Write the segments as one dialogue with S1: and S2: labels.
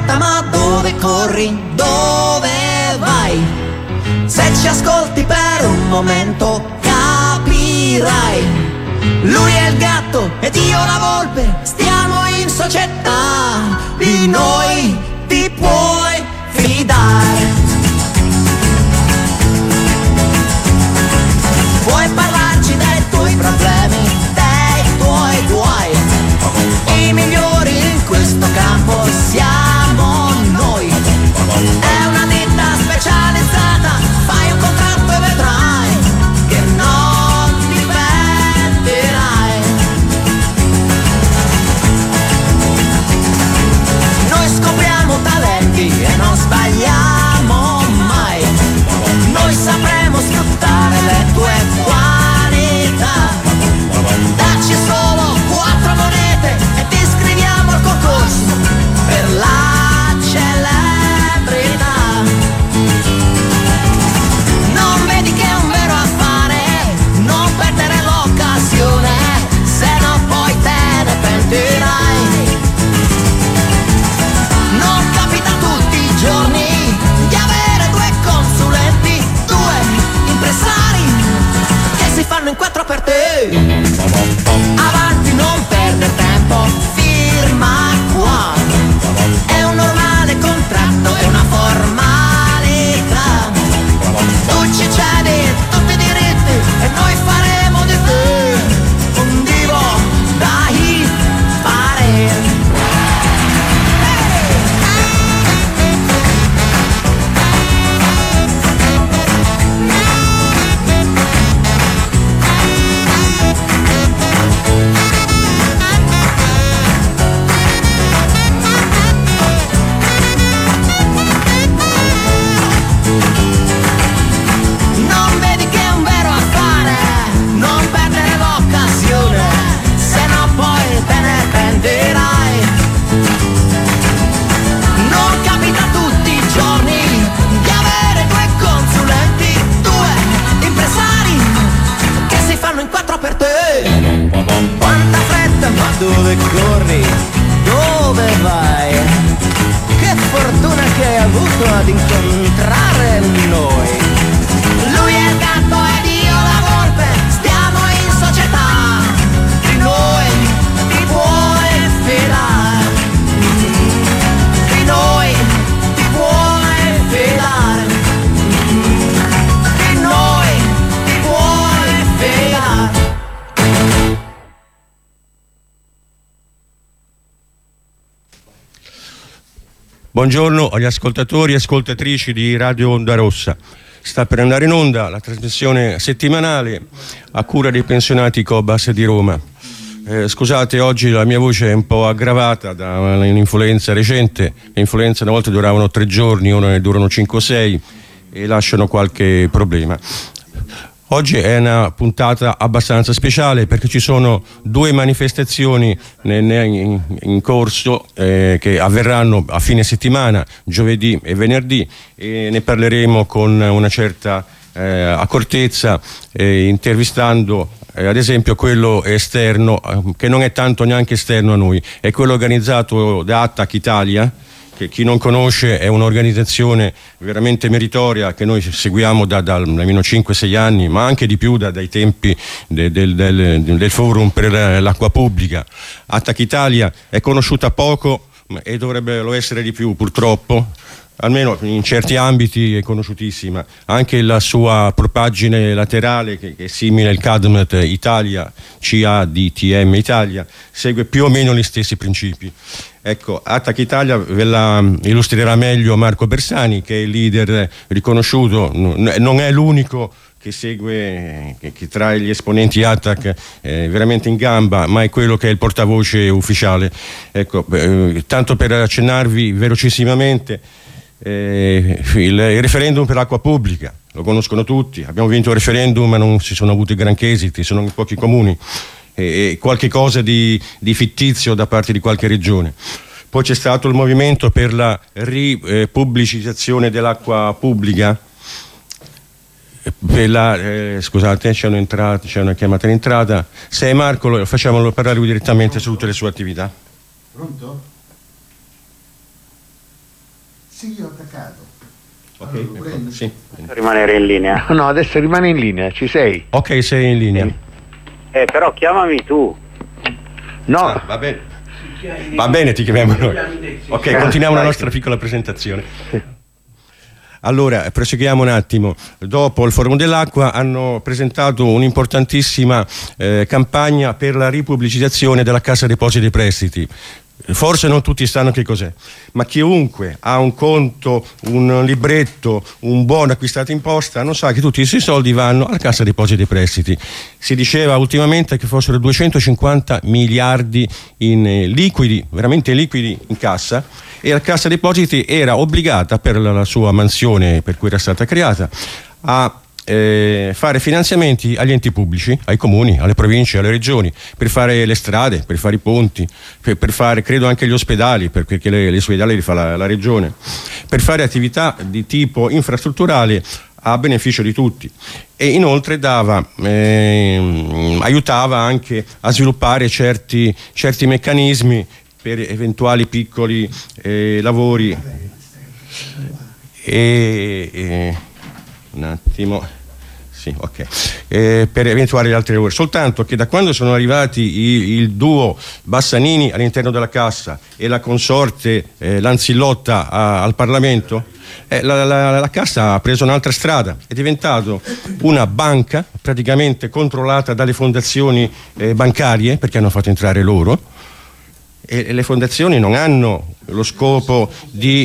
S1: aspetta, ma dove corri? Dove vai? Se ci ascolti per un momento capirai. Lui è il gatto ed io la volpe, stiamo in società, di noi ti puoi fidare. Puoi parlarci dei tuoi problemi, dei tuoi guai. I migliori in questo campo siamo noi. È una ditta specializzata, fai un contratto e vedrai che non ti pentirai. Noi scopriamo talenti e non sbagliamo mai. Noi sapremo sfruttare le tue qualità. Dacci solo 4 monete e ti iscriviamo al concorso per la celebrità. Non vedi che è un vero affare, non perdere l'occasione, se no poi te ne pentirai. Non capita tutti i giorni di avere 2 consulenti, 2 impresari che si fanno in 4 per te. Avanti, non perdere tempo, firma qua. È un normale contratto, è una formalità. Tu ci cedi tutti i diritti e noi faremo di te un divo da hippare. Non vedi che è un vero affare, non perdere l'occasione, se no poi te ne pentirai. Non capita tutti i giorni di avere 2 consulenti, 2 impresari che si fanno in 4 per te. Quanta fretta, ma dove corri? Dove vai? Che fortuna che hai avuto ad incontrare noi. Lui è il gatto ed io la volpe, stiamo in società, di noi ti puoi fidare. Di noi ti puoi fidare. Di noi ti puoi fidare.
S2: Buongiorno agli ascoltatori e ascoltatrici di Radio Onda Rossa. Sta per andare in onda la trasmissione settimanale a cura dei pensionati Cobas di Roma. Scusate, oggi la mia voce è un po' aggravata da un'influenza recente. Le influenze una volta duravano 3 giorni, ora ne durano 5 o 6 e lasciano qualche problema. Oggi è una puntata abbastanza speciale perché ci sono 2 manifestazioni in corso che avverranno a fine settimana, giovedì e venerdì, e ne parleremo con una certa accortezza, intervistando ad esempio quello esterno, che non è tanto neanche esterno a noi, è quello organizzato da Attac Italia, che chi non conosce è un'organizzazione veramente meritoria che noi seguiamo da almeno 5-6 anni, ma anche di più dai tempi del forum per l'acqua pubblica. Attac Italia è conosciuta poco e dovrebbero essere di più, purtroppo. Almeno in certi ambiti è conosciutissima. Anche la sua propagine laterale, che è simile al CADMET Italia, CADTM Italia, segue più o meno gli stessi principi. Ecco, Attac Italia ve la illustrerà meglio Marco Bersani, che è il leader riconosciuto, non è l'unico che segue, che tra gli esponenti Attac veramente in gamba, ma è quello che è il portavoce ufficiale. Ecco, tanto per accennarvi velocissimamente, il referendum per l'acqua pubblica lo conoscono tutti, abbiamo vinto il referendum ma non si sono avuti granché esiti, sono in pochi comuni, e qualche cosa di fittizio da parte di qualche regione. Poi c'è stato il movimento per la ripubblicizzazione dell'acqua pubblica, per la, scusate, c'è una chiamata in entrata. Se è Marco, facciamolo parlare lui direttamente su tutte le sue attività.
S3: Pronto? Sì, ho attaccato.
S2: Ok, allora, sì.
S4: Rimanere in linea.
S5: No, adesso rimani in linea, ci sei?
S2: Ok, sei in linea.
S4: Però chiamami tu.
S5: No.
S2: Va bene. Va bene, ti chiamiamo noi. Ok, continuiamo la nostra piccola presentazione. Allora, proseguiamo un attimo. Dopo il Forum dell'Acqua hanno presentato un'importantissima campagna per la ripubblicizzazione della Cassa Depositi e Prestiti. Forse non tutti sanno che cos'è, ma chiunque ha un conto, un libretto, un buono acquistato in posta non sa che tutti i suoi soldi vanno alla Cassa Depositi e Prestiti. Si diceva ultimamente che fossero 250 miliardi in liquidi, veramente liquidi in cassa, e la Cassa Depositi era obbligata, per la sua mansione per cui era stata creata, a fare finanziamenti agli enti pubblici, ai comuni, alle province, alle regioni, per fare le strade, per fare i ponti, per fare credo anche gli ospedali, perché gli ospedali li fa la regione, per fare attività di tipo infrastrutturale a beneficio di tutti, e inoltre aiutava anche a sviluppare certi meccanismi per eventuali piccoli lavori un attimo, sì, ok, per eventuali altri lavori. Soltanto che da quando sono arrivati il duo Bassanini all'interno della Cassa e la consorte Lanzillotta al Parlamento, la Cassa ha preso un'altra strada, è diventato una banca praticamente controllata dalle fondazioni bancarie, perché hanno fatto entrare loro. E le fondazioni non hanno lo scopo di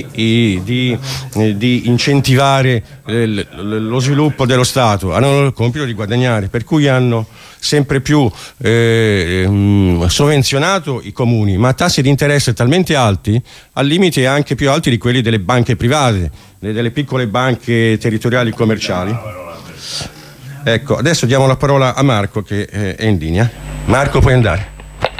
S2: incentivare lo sviluppo dello Stato, hanno il compito di guadagnare, per cui hanno sempre più sovvenzionato i comuni, ma a tassi di interesse talmente alti, al limite anche più alti di quelli delle banche private, delle piccole banche territoriali commerciali. Ecco, adesso diamo la parola a Marco, che è in linea. Marco, puoi andare.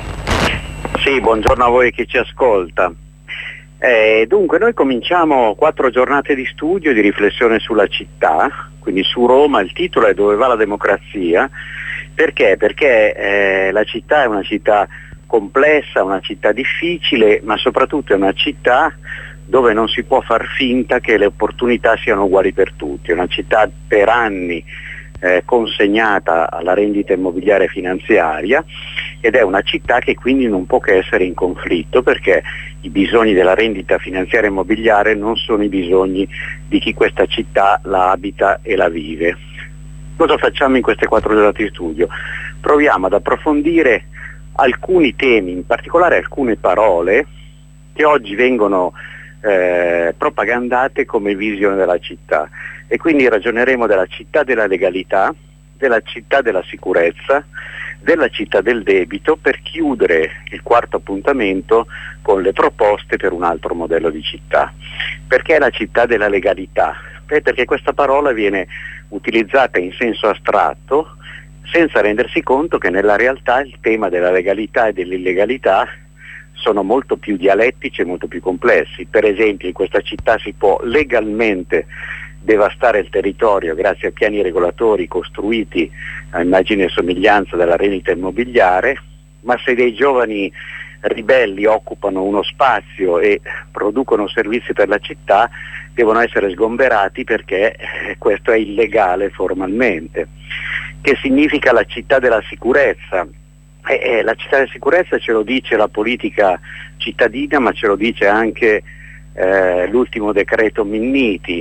S4: Sì, buongiorno a voi che ci ascolta. Dunque, noi cominciamo 4 giornate di studio e di riflessione sulla città, quindi su Roma. Il titolo è Dove va la democrazia? Perché? Perché la città è una città complessa, una città difficile, ma soprattutto è una città dove non si può far finta che le opportunità siano uguali per tutti. È una città per anni consegnata alla rendita immobiliare finanziaria, ed è una città che quindi non può che essere in conflitto, perché i bisogni della rendita finanziaria immobiliare non sono i bisogni di chi questa città la abita e la vive. Cosa facciamo in queste 4 giornate di studio? Proviamo ad approfondire alcuni temi, in particolare alcune parole che oggi vengono propagandate come visione della città, e quindi ragioneremo della città della legalità, della città della sicurezza, della città del debito, per chiudere il 4º appuntamento con le proposte per un altro modello di città. Perché la città della legalità? Perché questa parola viene utilizzata in senso astratto, senza rendersi conto che nella realtà il tema della legalità e dell'illegalità sono molto più dialettici e molto più complessi. Per esempio, in questa città si può legalmente devastare il territorio grazie a piani regolatori costruiti a immagine e somiglianza della rendita immobiliare, ma se dei giovani ribelli occupano uno spazio e producono servizi per la città, devono essere sgomberati, perché questo è illegale formalmente. Che significa la città della sicurezza? La città della sicurezza ce lo dice la politica cittadina, ma ce lo dice anche l'ultimo decreto Minniti,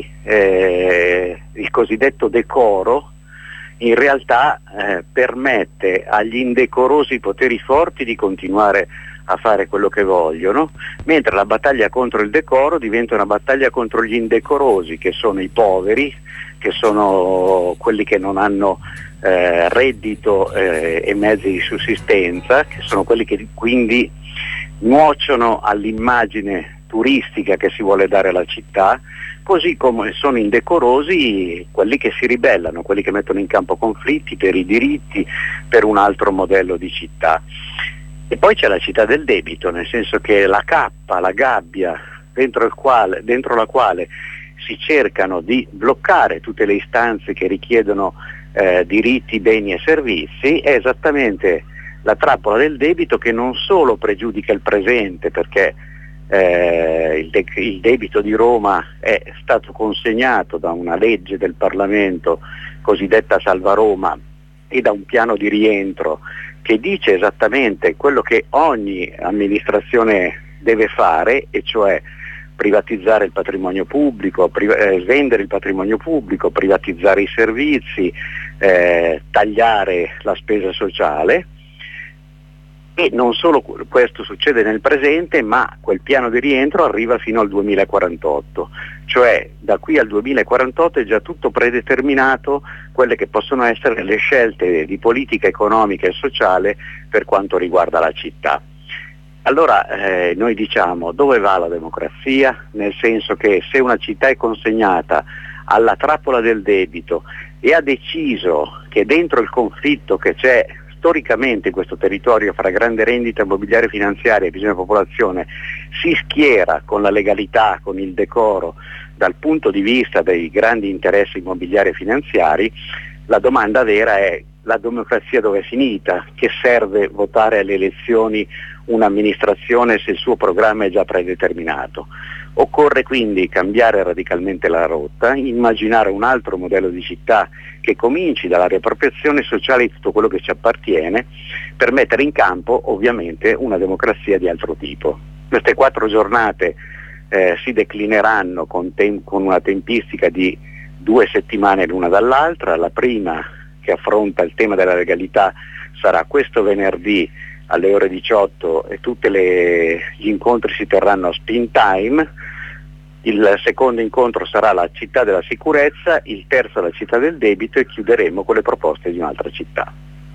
S4: il cosiddetto decoro. In realtà permette agli indecorosi poteri forti di continuare a fare quello che vogliono, mentre la battaglia contro il decoro diventa una battaglia contro gli indecorosi, che sono i poveri, che sono quelli che non hanno reddito e mezzi di sussistenza, che sono quelli che quindi nuociono all'immagine turistica che si vuole dare alla città, così come sono indecorosi quelli che si ribellano, quelli che mettono in campo conflitti per i diritti, per un altro modello di città. E poi c'è la città del debito, nel senso che la cappa, la gabbia dentro la quale si cercano di bloccare tutte le istanze che richiedono diritti, beni e servizi, è esattamente la trappola del debito, che non solo pregiudica il presente, perché il debito di Roma è stato consegnato da una legge del Parlamento cosiddetta Salva Roma e da un piano di rientro che dice esattamente quello che ogni amministrazione deve fare, e cioè privatizzare il patrimonio pubblico, vendere il patrimonio pubblico, privatizzare i servizi, tagliare la spesa sociale. E non solo questo succede nel presente, ma quel piano di rientro arriva fino al 2048, cioè da qui al 2048 è già tutto predeterminato quelle che possono essere le scelte di politica economica e sociale per quanto riguarda la città. Allora noi diciamo, dove va la democrazia? Nel senso che se una città è consegnata alla trappola del debito e ha deciso che dentro il conflitto che c'è storicamente in questo territorio fra grande rendita immobiliare e finanziaria e bisogno della popolazione si schiera con la legalità, con il decoro dal punto di vista dei grandi interessi immobiliari e finanziari, la domanda vera è: la democrazia dove è finita? Che serve votare alle elezioni un'amministrazione se il suo programma è già predeterminato? Occorre quindi cambiare radicalmente la rotta, immaginare un altro modello di città che cominci dalla riappropriazione sociale di tutto quello che ci appartiene, per mettere in campo ovviamente una democrazia di altro tipo. Queste 4 giornate si declineranno con una tempistica di 2 settimane l'una dall'altra. La prima, che affronta il tema della legalità, sarà questo venerdì alle ore 18 e gli incontri si terranno a Spin Time. Il secondo incontro sarà la città della sicurezza, il terzo la città del debito, e chiuderemo con le proposte di un'altra città.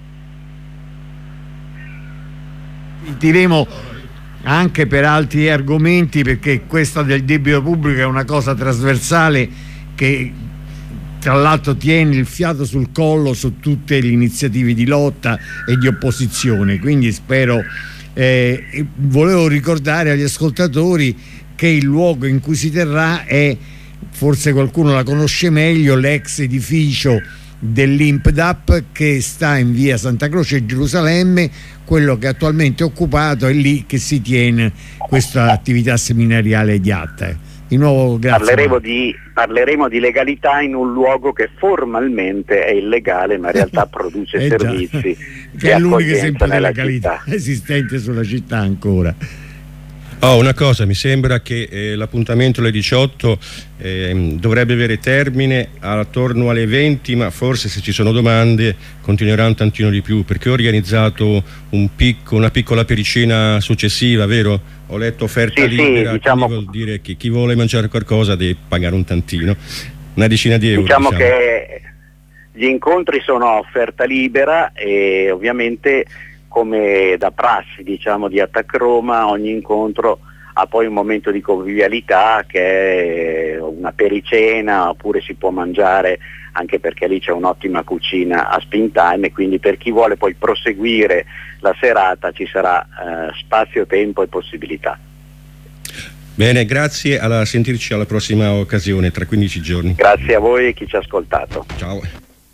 S3: Diremo anche per altri argomenti, perché questa del debito pubblico è una cosa trasversale che tra l'altro tiene il fiato sul collo su tutte le iniziative di lotta e di opposizione, quindi spero volevo ricordare agli ascoltatori che il luogo in cui si terrà è, forse qualcuno la conosce meglio, l'ex edificio dell'INPDAP che sta in via Santa Croce, Gerusalemme. Quello che attualmente è occupato è lì che si tiene questa attività seminariale di ATTA. Di nuovo grazie.
S4: Parleremo di legalità in un luogo che formalmente è illegale, ma in realtà produce servizi
S3: che è l'unico esempio di legalità esistente sulla città ancora.
S2: Una cosa, mi sembra che l'appuntamento alle 18 dovrebbe avere termine attorno alle 20, ma forse se ci sono domande continuerà un tantino di più, perché ho organizzato una piccola pericena successiva, vero? Ho letto offerta libera,
S4: diciamo,
S2: vuol dire che chi vuole mangiare qualcosa deve pagare un tantino, una decina di euro.
S4: Diciamo che gli incontri sono a offerta libera e ovviamente, come da prassi diciamo di Attac Roma, ogni incontro ha poi un momento di convivialità che è una pericena, oppure si può mangiare, anche perché lì c'è un'ottima cucina a Spin Time, e quindi per chi vuole poi proseguire la serata ci sarà spazio, tempo e possibilità.
S2: Bene, grazie, a sentirci alla prossima occasione tra 15 giorni.
S4: Grazie a voi e chi ci ha ascoltato.
S2: Ciao.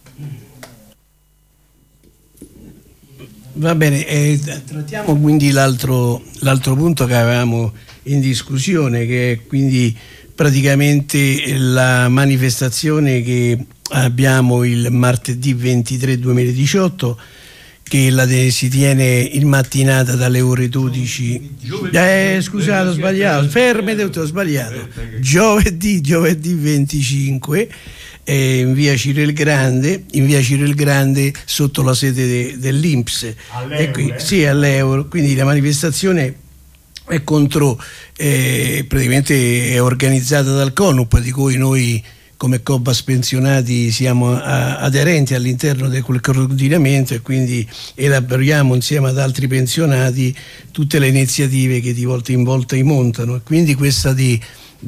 S6: Va bene, trattiamo quindi l'altro punto che avevamo in discussione, che è quindi praticamente la manifestazione che abbiamo il martedì 23 2018, che si tiene in mattinata dalle ore 12. Scusate, ho sbagliato, fermate, ho sbagliato. Giovedì 25 in via Cirel Grande, sotto la sede dell'INPS, all'Euro. Quindi la manifestazione è contro, praticamente è organizzata dal CONUP, di cui noi come Cobas pensionati siamo aderenti all'interno di quel coordinamento, e quindi elaboriamo insieme ad altri pensionati tutte le iniziative che di volta in volta montano. E quindi questa del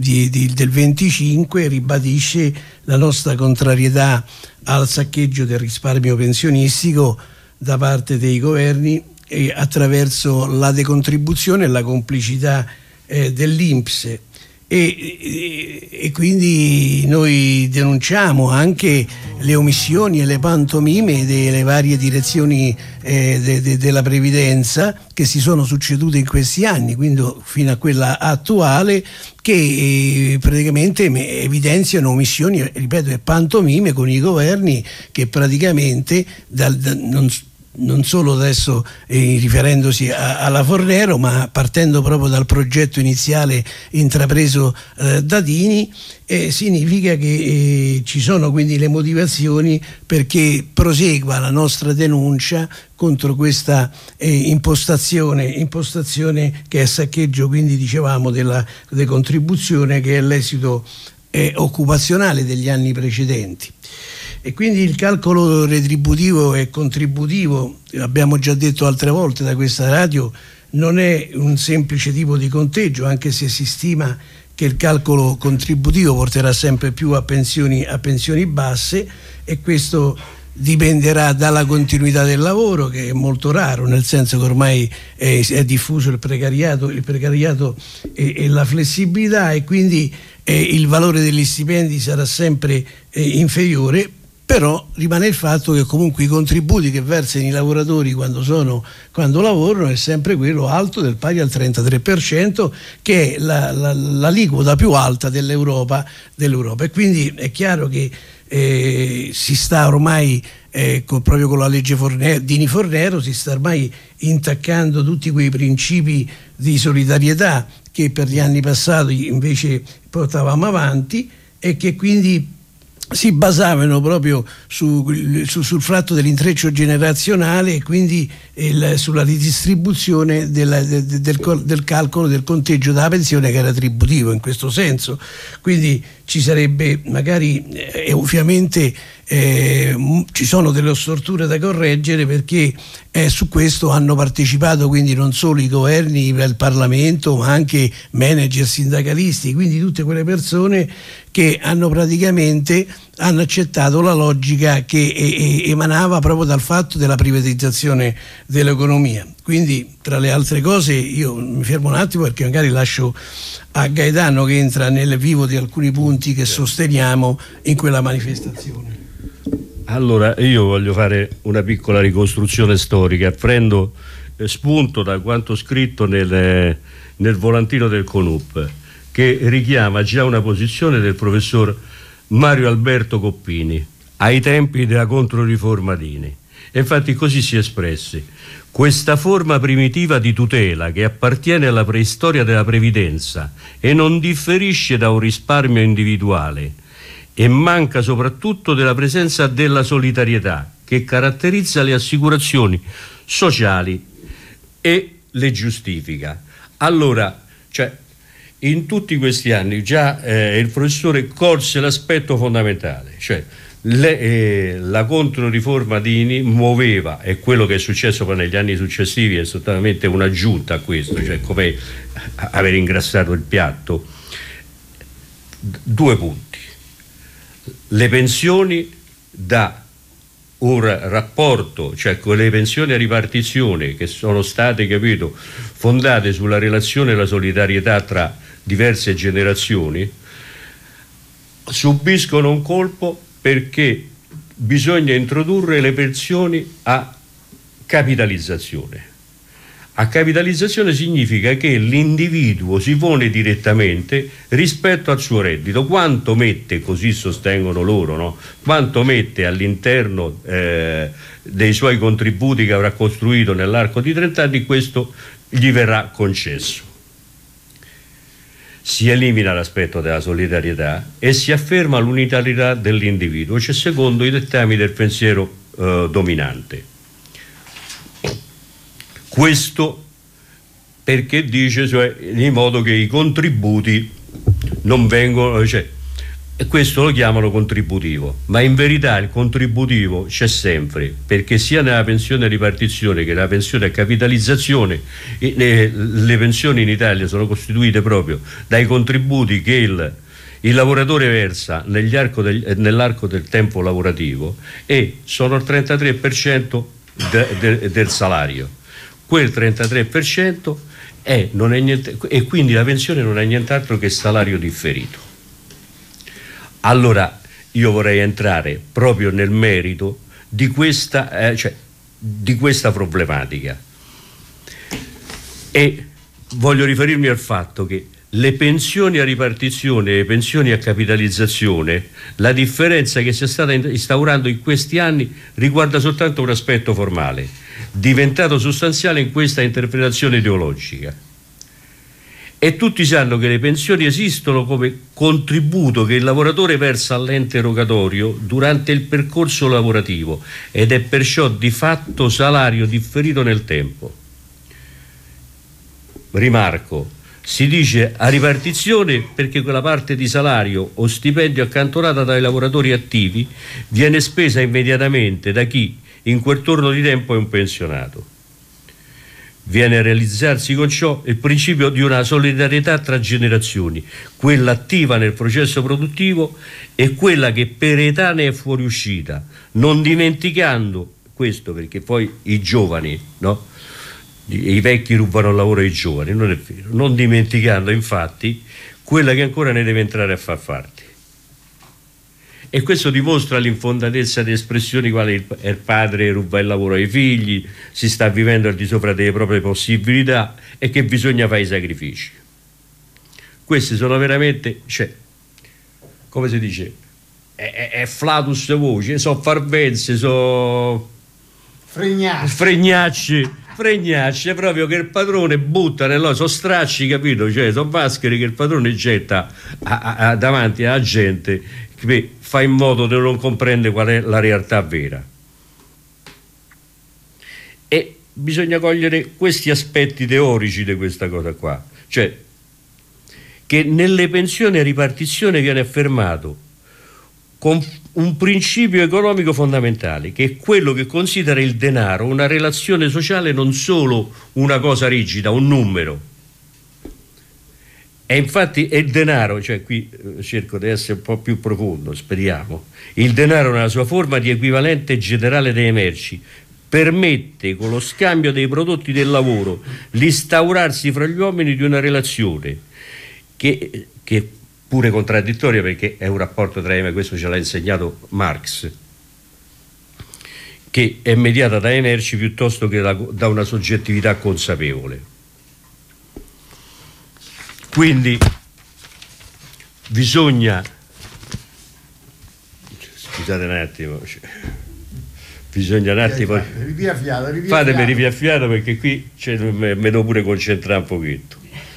S6: 25 ribadisce la nostra contrarietà al saccheggio del risparmio pensionistico da parte dei governi, attraverso la decontribuzione e la complicità dell'INPS. e quindi noi denunciamo anche le omissioni e le pantomime delle varie direzioni della previdenza che si sono succedute in questi anni, quindi fino a quella attuale, che praticamente evidenziano omissioni, ripeto, e pantomime con i governi che praticamente non solo adesso riferendosi alla Fornero, ma partendo proprio dal progetto iniziale intrapreso da Dini, significa che ci sono quindi le motivazioni perché prosegua la nostra denuncia contro questa impostazione che è saccheggio, quindi dicevamo, della decontribuzione, che è l'esito occupazionale degli anni precedenti. E quindi il calcolo retributivo e contributivo, abbiamo già detto altre volte da questa radio, non è un semplice tipo di conteggio, anche se si stima che il calcolo contributivo porterà sempre più a pensioni basse, e questo dipenderà dalla continuità del lavoro, che è molto raro, nel senso che ormai è diffuso il precariato e la flessibilità, e quindi il valore degli stipendi sarà sempre inferiore. Però rimane il fatto che comunque i contributi che versano i lavoratori quando lavorano è sempre quello alto, del pari al 33%, che è l'aliquota più alta dell'Europa. E quindi è chiaro che si sta ormai proprio con la legge Dini-Fornero si sta ormai intaccando tutti quei principi di solidarietà che per gli anni passati invece portavamo avanti, e che quindi si basavano proprio sul fatto dell'intreccio generazionale, e quindi sulla ridistribuzione del calcolo del conteggio della pensione, che era attributivo in questo senso. Quindi ci sarebbe magari ovviamente ci sono delle storture da correggere, perché su questo hanno partecipato quindi non solo i governi, il Parlamento, ma anche manager sindacalisti, quindi tutte quelle persone che hanno accettato la logica che emanava proprio dal fatto della privatizzazione dell'economia. Quindi, tra le altre cose, io mi fermo un attimo perché magari lascio a Gaetano che entra nel vivo di alcuni punti che sosteniamo in quella manifestazione.
S7: Allora, io voglio fare una piccola ricostruzione storica, prendo spunto da quanto scritto nel volantino del CONUP, che richiama già una posizione del professor Mario Alberto Coppini ai tempi della controriforma Dini. E infatti così si espresse: questa forma primitiva di tutela, che appartiene alla preistoria della previdenza e non differisce da un risparmio individuale, e manca soprattutto della presenza della solidarietà che caratterizza le assicurazioni sociali e le giustifica. Allora, in tutti questi anni già il professore colse l'aspetto fondamentale, cioè la controriforma Dini muoveva, e quello che è successo poi negli anni successivi è soltanto un'aggiunta a questo, cioè come aver ingrassato il piatto. Due punti: le pensioni da un rapporto, cioè con le pensioni a ripartizione che sono state, capito, fondate sulla relazione e la solidarietà tra diverse generazioni, subiscono un colpo perché bisogna introdurre le pensioni a capitalizzazione. A capitalizzazione significa che l'individuo si pone direttamente rispetto al suo reddito, quanto mette, così sostengono loro, no? Quanto mette all'interno dei suoi contributi che avrà costruito nell'arco di 30 anni, questo gli verrà concesso. Si elimina l'aspetto della solidarietà e si afferma l'unitarietà dell'individuo, cioè secondo i dettami del pensiero dominante. Questo perché dice, cioè, in modo che i contributi non vengono, e questo lo chiamano contributivo, ma in verità il contributivo c'è sempre, perché sia nella pensione a ripartizione che nella pensione a capitalizzazione le pensioni in Italia sono costituite proprio dai contributi che il lavoratore versa nell'arco del tempo lavorativo, e sono il 33% del salario. Quel 33% non è niente, e quindi la pensione non è nient'altro che salario differito. Allora io vorrei entrare proprio nel merito di questa problematica, e voglio riferirmi al fatto che le pensioni a ripartizione e le pensioni a capitalizzazione, la differenza che si è stata instaurando in questi anni riguarda soltanto un aspetto formale, diventato sostanziale in questa interpretazione ideologica. E tutti sanno che le pensioni esistono come contributo che il lavoratore versa all'ente erogatorio durante il percorso lavorativo, ed è perciò di fatto salario differito nel tempo. Rimarco, si dice a ripartizione perché quella parte di salario o stipendio accantonata dai lavoratori attivi viene spesa immediatamente da chi in quel turno di tempo è un pensionato. Viene a realizzarsi con ciò il principio di una solidarietà tra generazioni, quella attiva nel processo produttivo e quella che per età ne è fuoriuscita, non dimenticando questo, perché poi i giovani, no? I vecchi rubano il lavoro ai giovani, non è vero, non dimenticando infatti quella che ancora ne deve entrare a far parte. E questo dimostra l'infondatezza di espressioni quali il padre ruba il lavoro ai figli, si sta vivendo al di sopra delle proprie possibilità e che bisogna fare i sacrifici. Questi sono veramente, come si dice, è flatus voce, so farbenze, so fregnacci, proprio che il padrone butta sono stracci, capito? Cioè sono maschere che il padrone getta davanti alla gente, che fa in modo di non comprendere qual è la realtà vera. E bisogna cogliere questi aspetti teorici di questa cosa qua, cioè che nelle pensioni a ripartizione viene affermato con un principio economico fondamentale, che è quello che considera il denaro una relazione sociale, non solo una cosa rigida, un numero. E infatti è il denaro, cioè qui cerco di essere un po' più profondo, speriamo, il denaro nella sua forma di equivalente generale delle merci permette, con lo scambio dei prodotti del lavoro, l'instaurarsi fra gli uomini di una relazione che pure contraddittoria, perché è un rapporto tra questo ce l'ha insegnato Marx, che è mediata dalle merci piuttosto che da una soggettività consapevole. Quindi bisogna, scusate un attimo, bisogna un attimo, fatemi ripiaffiato perché qui me devo pure concentrare un pochetto.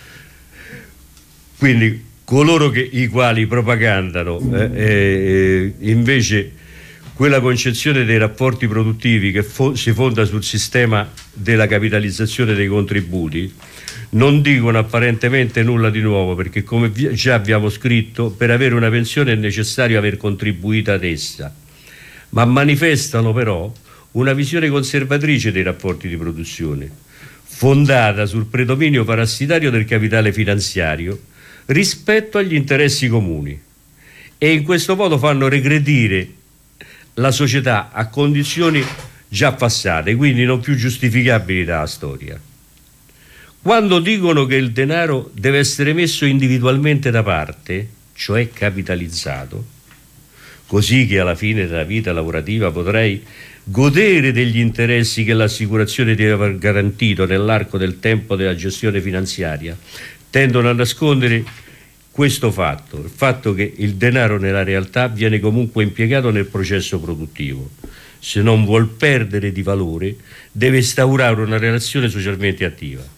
S7: Quindi coloro i quali propagandano invece quella concezione dei rapporti produttivi che si fonda sul sistema della capitalizzazione dei contributi non dicono apparentemente nulla di nuovo, perché come già abbiamo scritto, per avere una pensione è necessario aver contribuito ad essa, ma manifestano però una visione conservatrice dei rapporti di produzione, fondata sul predominio parassitario del capitale finanziario rispetto agli interessi comuni, e in questo modo fanno regredire la società a condizioni già passate, quindi non più giustificabili dalla storia. Quando dicono che il denaro deve essere messo individualmente da parte, cioè capitalizzato, così che alla fine della vita lavorativa potrei godere degli interessi che l'assicurazione deve aver garantito nell'arco del tempo della gestione finanziaria, tendono a nascondere questo fatto, il fatto che il denaro nella realtà viene comunque impiegato nel processo produttivo. Se non vuol perdere di valore, deve instaurare una relazione socialmente attiva.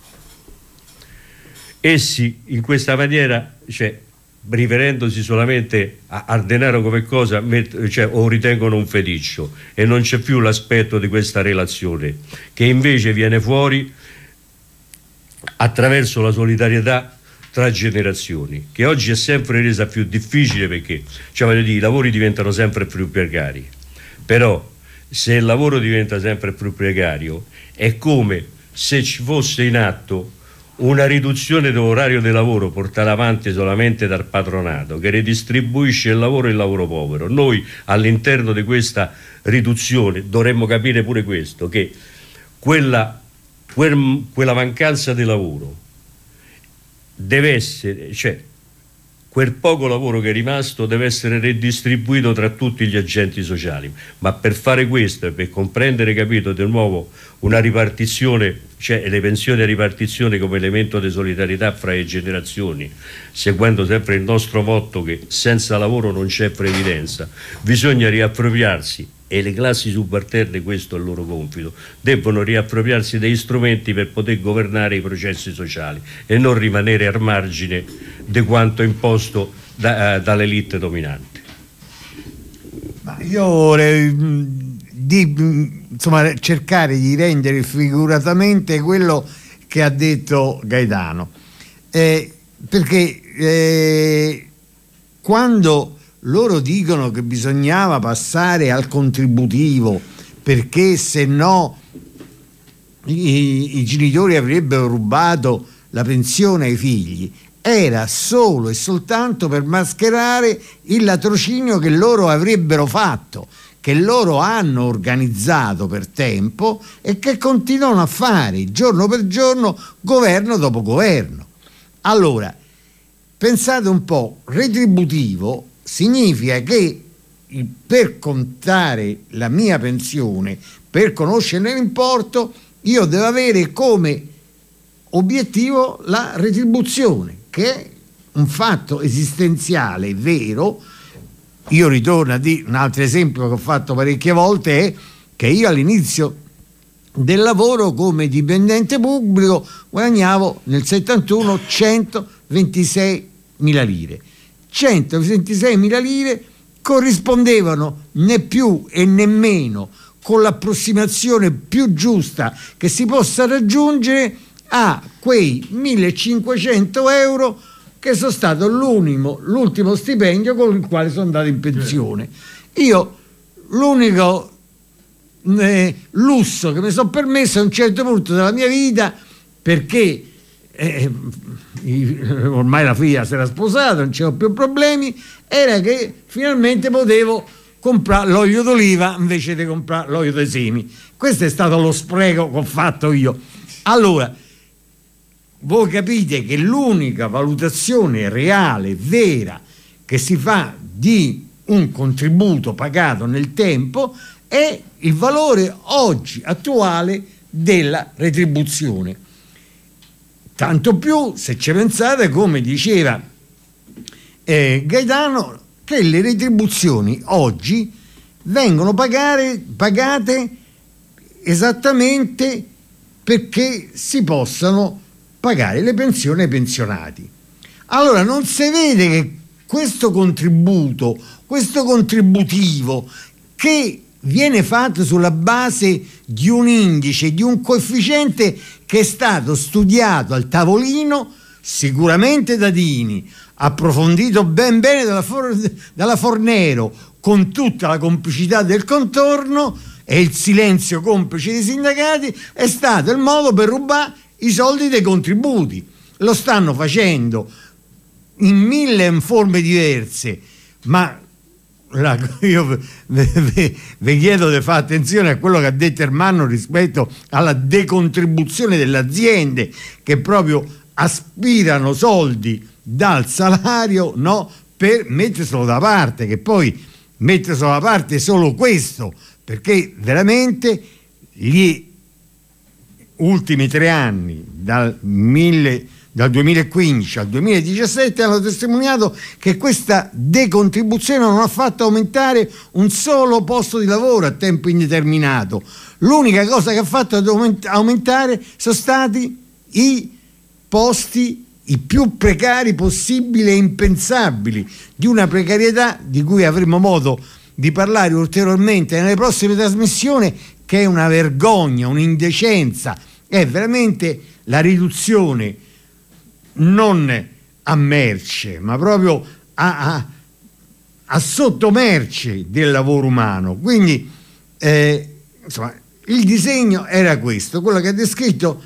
S7: Essi in questa maniera, riferendosi solamente al denaro come cosa, o ritengono un feticcio, e non c'è più l'aspetto di questa relazione che invece viene fuori attraverso la solidarietà tra generazioni, che oggi è sempre resa più difficile, perché i lavori diventano sempre più precari. Però se il lavoro diventa sempre più precario è come se ci fosse in atto una riduzione dell'orario di lavoro portata avanti solamente dal patronato, che redistribuisce il lavoro povero. Noi all'interno di questa riduzione dovremmo capire pure questo, che quella quella mancanza di lavoro deve essere, cioè quel poco lavoro che è rimasto deve essere redistribuito tra tutti gli agenti sociali, ma per fare questo e per comprendere, capito, di nuovo una ripartizione, cioè le pensioni a ripartizione come elemento di solidarietà fra le generazioni, seguendo sempre il nostro motto che senza lavoro non c'è previdenza, bisogna riappropriarsi, e le classi subalterne, questo è il loro compito, debbono riappropriarsi degli strumenti per poter governare i processi sociali e non rimanere al margine di quanto imposto dall'elite dominante.
S3: Ma io vorrei insomma, cercare di rendere figuratamente quello che ha detto Gaetano, perché quando loro dicono che bisognava passare al contributivo perché se no i genitori avrebbero rubato la pensione ai figli, era solo e soltanto per mascherare il latrocinio che loro avrebbero fatto, che loro hanno organizzato per tempo e che continuano a fare giorno per giorno, governo dopo governo. Allora, pensate un po', retributivo significa che per contare la mia pensione, per conoscere l'importo, io devo avere come obiettivo la retribuzione, che è un fatto esistenziale, vero. Io ritorno a dire un altro esempio che ho fatto parecchie volte, è che io all'inizio del lavoro come dipendente pubblico guadagnavo nel 71 126.000 lire. 126.000 lire corrispondevano né più e nemmeno, con l'approssimazione più giusta che si possa raggiungere, a quei 1.500 euro che sono stato l'ultimo stipendio con il quale sono andato in pensione. Io l'unico lusso che mi sono permesso a un certo punto della mia vita, perché ormai la figlia si era sposata, non c'erano più problemi, era che finalmente potevo comprare l'olio d'oliva invece di comprare l'olio dei semi. Questo è stato lo spreco che ho fatto io. Allora, voi capite che l'unica valutazione reale, vera, che si fa di un contributo pagato nel tempo è il valore oggi attuale della retribuzione. Tanto più se ci pensate, come diceva Gaetano, che le retribuzioni oggi vengono pagate esattamente perché si possano pagare le pensioni ai pensionati. Allora non si vede che questo contributo, questo contributivo che viene fatto sulla base di un indice, di un coefficiente che è stato studiato al tavolino, sicuramente da Dini, approfondito ben bene dalla Fornero, con tutta la complicità del contorno e il silenzio complice dei sindacati, è stato il modo per rubare i soldi dei contributi. Lo stanno facendo in 1000 forme diverse, ma io vi chiedo di fare attenzione a quello che ha detto Ermanno rispetto alla decontribuzione delle aziende, che proprio aspirano soldi dal salario, no, per metterselo da parte, che poi metterselo da parte solo questo, perché veramente gli ultimi 3 anni, dal 2015 al 2017, hanno testimoniato che questa decontribuzione non ha fatto aumentare un solo posto di lavoro a tempo indeterminato. L'unica cosa che ha fatto aumentare sono stati i posti i più precari possibili e impensabili, di una precarietà di cui avremo modo di parlare ulteriormente nelle prossime trasmissioni, che è una vergogna, un'indecenza, è veramente la riduzione non a merce, ma proprio a sottomerce del lavoro umano. Quindi insomma, il disegno era questo. Quello che ha descritto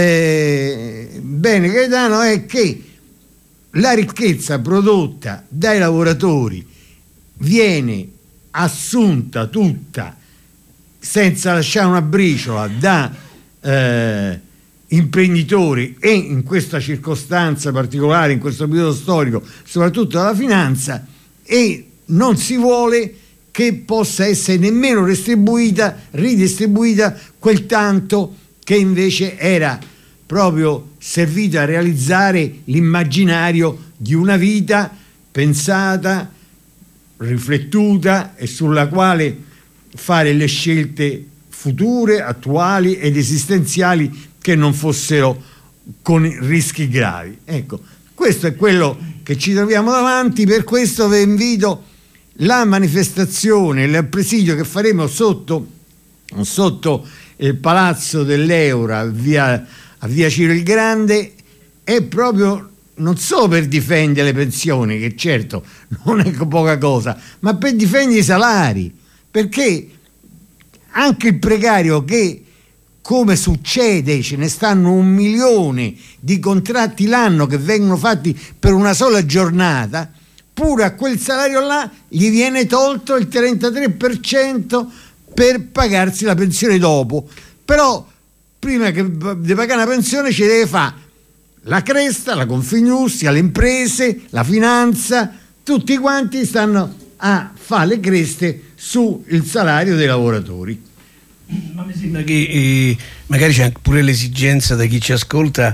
S3: bene Gaetano è che la ricchezza prodotta dai lavoratori viene assunta tutta senza lasciare una briciola imprenditori e in questa circostanza particolare, in questo periodo storico, soprattutto dalla finanza, e non si vuole che possa essere nemmeno ridistribuita quel tanto che invece era proprio servito a realizzare l'immaginario di una vita pensata, riflettuta e sulla quale fare le scelte future, attuali ed esistenziali che non fossero con rischi gravi. Ecco, questo è quello che ci troviamo davanti. Per questo vi invito la manifestazione, il presidio che faremo sotto il Palazzo dell'Eura a via Ciro il Grande, è proprio non solo per difendere le pensioni, che certo non è poca cosa, ma per difendere i salari, perché anche il precario, che come succede ce ne stanno 1 milione di contratti l'anno che vengono fatti per una sola giornata, pure a quel salario là gli viene tolto il 33% per pagarsi la pensione dopo. Però prima di pagare la pensione ci deve fare la cresta, la Confindustria, le imprese, la finanza, tutti quanti stanno a fare le creste sul salario dei lavoratori.
S6: Ma mi sembra che magari c'è pure l'esigenza da chi ci ascolta,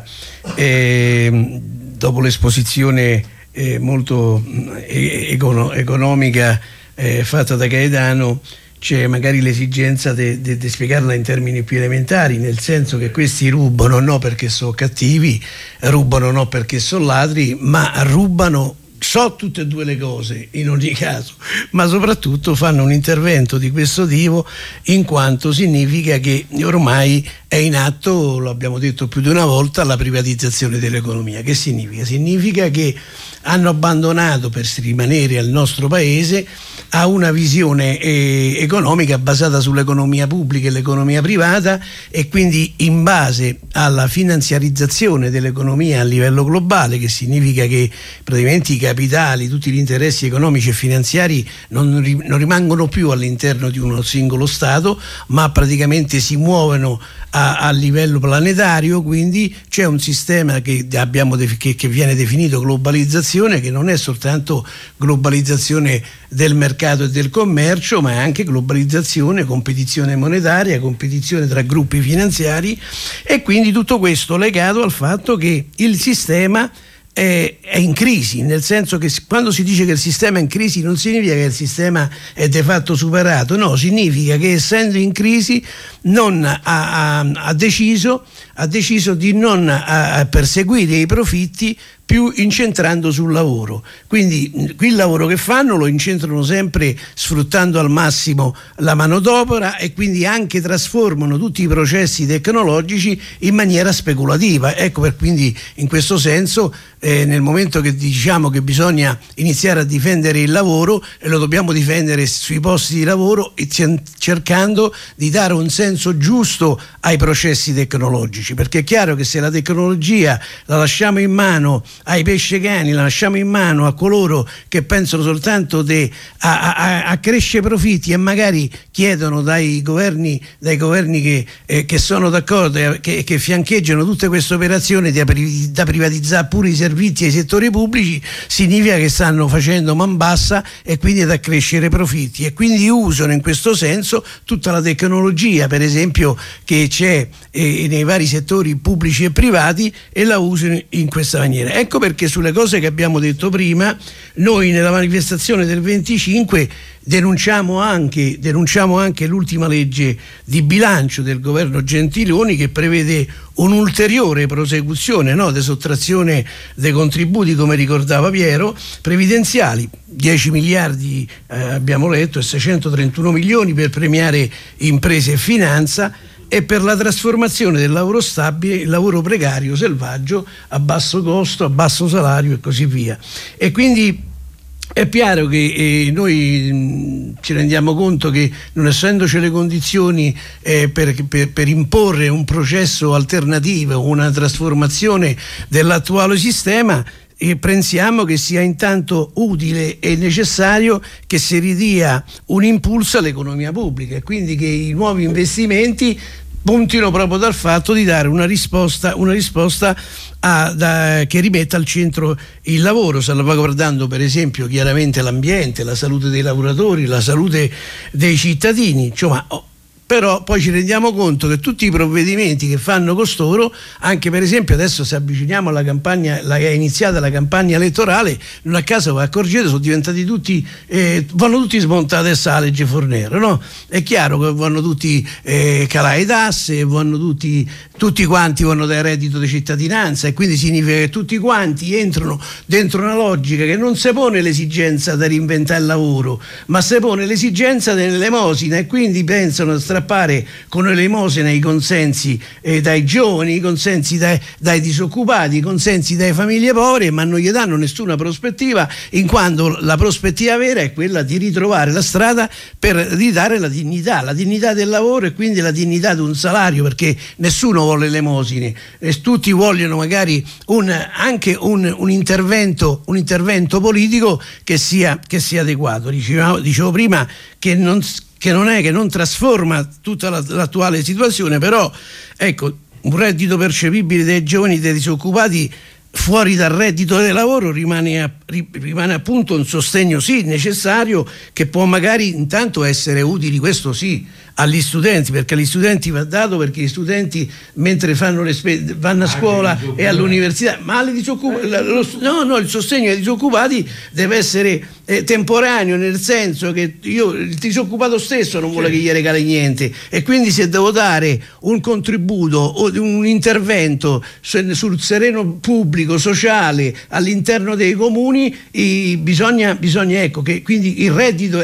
S6: dopo l'esposizione molto economica fatta da Gaetano, c'è magari l'esigenza di spiegarla in termini più elementari, nel senso che questi rubano non perché sono cattivi, rubano non perché sono ladri, ma rubano, so tutte e due le cose in ogni caso, ma soprattutto fanno un intervento di questo tipo in quanto significa che ormai è in atto, lo abbiamo detto più di una volta, la privatizzazione dell'economia. Che significa? Significa che hanno abbandonato, per rimanere al nostro paese, a una visione economica basata sull'economia pubblica e l'economia privata, e quindi in base alla finanziarizzazione dell'economia a livello globale, che significa che praticamente i capitali, tutti gli interessi economici e finanziari non rimangono più all'interno di uno singolo Stato, ma praticamente si muovono a livello planetario. Quindi c'è un sistema che viene definito globalizzazione, che non è soltanto globalizzazione del mercato e del commercio, ma è anche globalizzazione, competizione monetaria, competizione tra gruppi finanziari, e quindi tutto questo legato al fatto che il sistema è in crisi, nel senso che quando si dice che il sistema è in crisi non significa che il sistema è de fatto superato, no, significa che essendo in crisi ha deciso di non perseguire i profitti, più incentrando sul lavoro. Quindi qui il lavoro che fanno lo incentrano sempre sfruttando al massimo la manodopera, e quindi anche trasformano tutti i processi tecnologici in maniera speculativa. Ecco, quindi in questo senso nel momento che diciamo che bisogna iniziare a difendere il lavoro, e lo dobbiamo difendere sui posti di lavoro, e cercando di dare un senso giusto ai processi tecnologici, perché è chiaro che se la tecnologia la lasciamo in mano ai pescecani, la lasciamo in mano a coloro che pensano soltanto a crescere profitti, e magari chiedono dai governi che sono d'accordo, che fiancheggiano tutte queste operazioni da privatizzare pure i servizi ai settori pubblici, significa che stanno facendo man bassa e quindi ad accrescere profitti, e quindi usano in questo senso tutta la tecnologia, per esempio, che c'è nei vari settori pubblici e privati, e la usano in questa maniera. Ecco perché sulle cose che abbiamo detto prima, noi nella manifestazione del 25 denunciamo anche l'ultima legge di bilancio del governo Gentiloni, che prevede un'ulteriore prosecuzione di sottrazione dei contributi, come ricordava Piero, previdenziali, 10 miliardi abbiamo letto, e 631 milioni per premiare imprese e finanza, e per la trasformazione del lavoro stabile in lavoro precario, selvaggio, a basso costo, a basso salario e così via. E quindi è chiaro che noi ci rendiamo conto che, non essendoci le condizioni per imporre un processo alternativo, una trasformazione dell'attuale sistema, pensiamo che sia intanto utile e necessario che si ridia un impulso all'economia pubblica, e quindi che i nuovi investimenti puntino proprio dal fatto di dare una risposta che rimetta al centro il lavoro, salvaguardando per esempio chiaramente l'ambiente, la salute dei lavoratori, la salute dei cittadini, insomma. Però poi ci rendiamo conto che tutti i provvedimenti che fanno costoro, anche per esempio adesso se avviciniamo alla campagna, è iniziata la campagna elettorale, non a caso vi accorgete sono diventati tutti, vanno tutti smontati adesso la legge Fornero, no? È chiaro che vanno tutti calare tasse, vanno tutti quanti vanno dal reddito di cittadinanza, e quindi significa che tutti quanti entrano dentro una logica che non si pone l'esigenza di reinventare il lavoro, ma si pone l'esigenza dell'elemosina, e quindi pensano a strappare con l'elemosina i consensi dai giovani, i consensi dai disoccupati, i consensi dalle famiglie povere, ma non gli danno nessuna prospettiva, in quanto la prospettiva vera è quella di ritrovare la strada per ridare la dignità del lavoro, e quindi la dignità di un salario, perché nessuno vuole elemosine, tutti vogliono magari anche un intervento politico che sia adeguato. Dicevo prima che non trasforma tutta l'attuale situazione, però ecco, un reddito percepibile dai giovani e dei disoccupati fuori dal reddito del lavoro rimane appunto un sostegno sì necessario, che può magari intanto essere utile, questo sì, agli studenti, perché agli studenti va dato, perché gli studenti mentre fanno vanno a scuola e all'università, ma alle il sostegno ai disoccupati deve essere temporaneo, nel senso che il disoccupato stesso non vuole che gli regali niente, e quindi se devo dare un contributo o un intervento sul terreno pubblico, sociale, all'interno dei comuni, bisogna ecco che quindi il reddito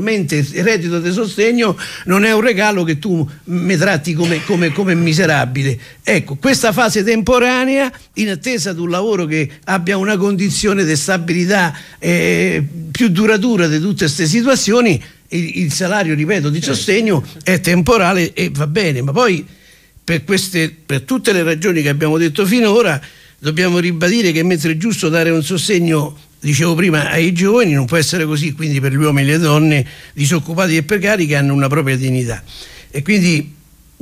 S6: di sostegno non è un regalo che tu mi tratti come miserabile. Ecco, questa fase temporanea, in attesa di un lavoro che abbia una condizione di stabilità più duratura di tutte queste situazioni, il salario, ripeto, di sostegno è temporale e va bene, ma poi per tutte le ragioni che abbiamo detto finora dobbiamo ribadire che mentre è giusto dare un sostegno, dicevo prima, ai giovani, non può essere così quindi per gli uomini e le donne disoccupati e precari, che hanno una propria dignità, e quindi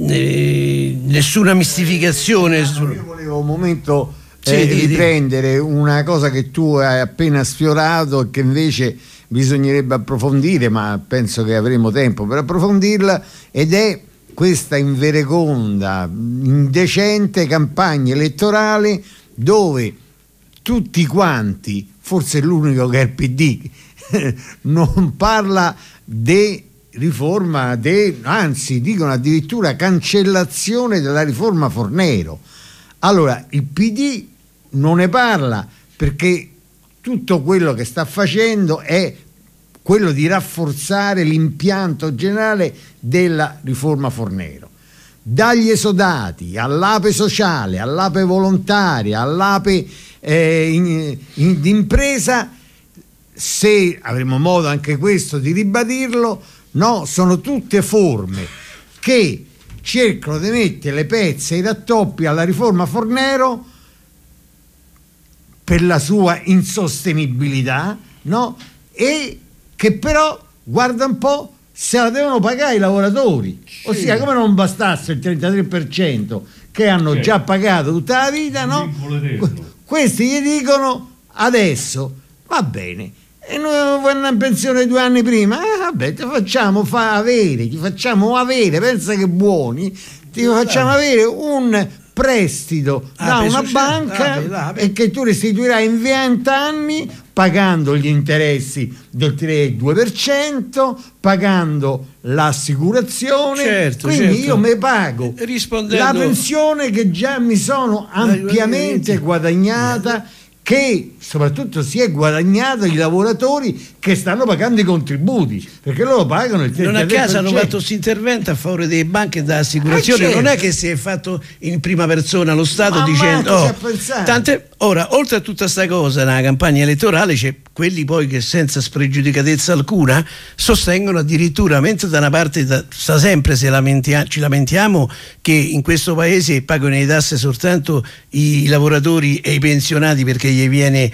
S6: nessuna mistificazione.
S3: Io volevo un momento riprendere una cosa che tu hai appena sfiorato e che invece bisognerebbe approfondire, ma penso che avremo tempo per approfondirla, ed è questa invereconda, indecente campagna elettorale dove tutti quanti, forse l'unico che è il PD, non parla di riforma, anzi dicono addirittura cancellazione della riforma Fornero. Allora il PD non ne parla perché tutto quello che sta facendo è quello di rafforzare l'impianto generale della riforma Fornero, dagli esodati all'APE sociale, all'APE volontaria, all'APE d'impresa. Se avremo modo anche questo di ribadirlo, no, sono tutte forme che cercano di mettere le pezze e i rattoppi alla riforma Fornero per la sua insostenibilità, no? E che però, guarda un po', se la devono pagare i lavoratori, ossia come non bastasse il 33% che hanno già pagato tutta la vita, no? Questi gli dicono adesso va bene, e noi vanno in pensione 2 anni prima, vabbè, ti facciamo avere, pensa che buoni, ti facciamo avere un prestito da una banca e che tu restituirai in 20 anni pagando gli interessi del 2%, pagando l'assicurazione, quindi io mi pago la pensione che già mi sono ampiamente guadagnata, che soprattutto si è guadagnato i lavoratori che stanno pagando i contributi, perché loro pagano il 33%.
S6: Non a caso hanno fatto questo intervento a favore delle banche e dell'assicurazione, non è che si è fatto in prima persona lo Stato dicendo ora, oltre a tutta sta cosa nella campagna elettorale c'è quelli poi che senza spregiudicatezza alcuna sostengono addirittura, mentre da una parte sta sempre ci lamentiamo che in questo paese pagano le tasse soltanto i lavoratori e i pensionati perché gli viene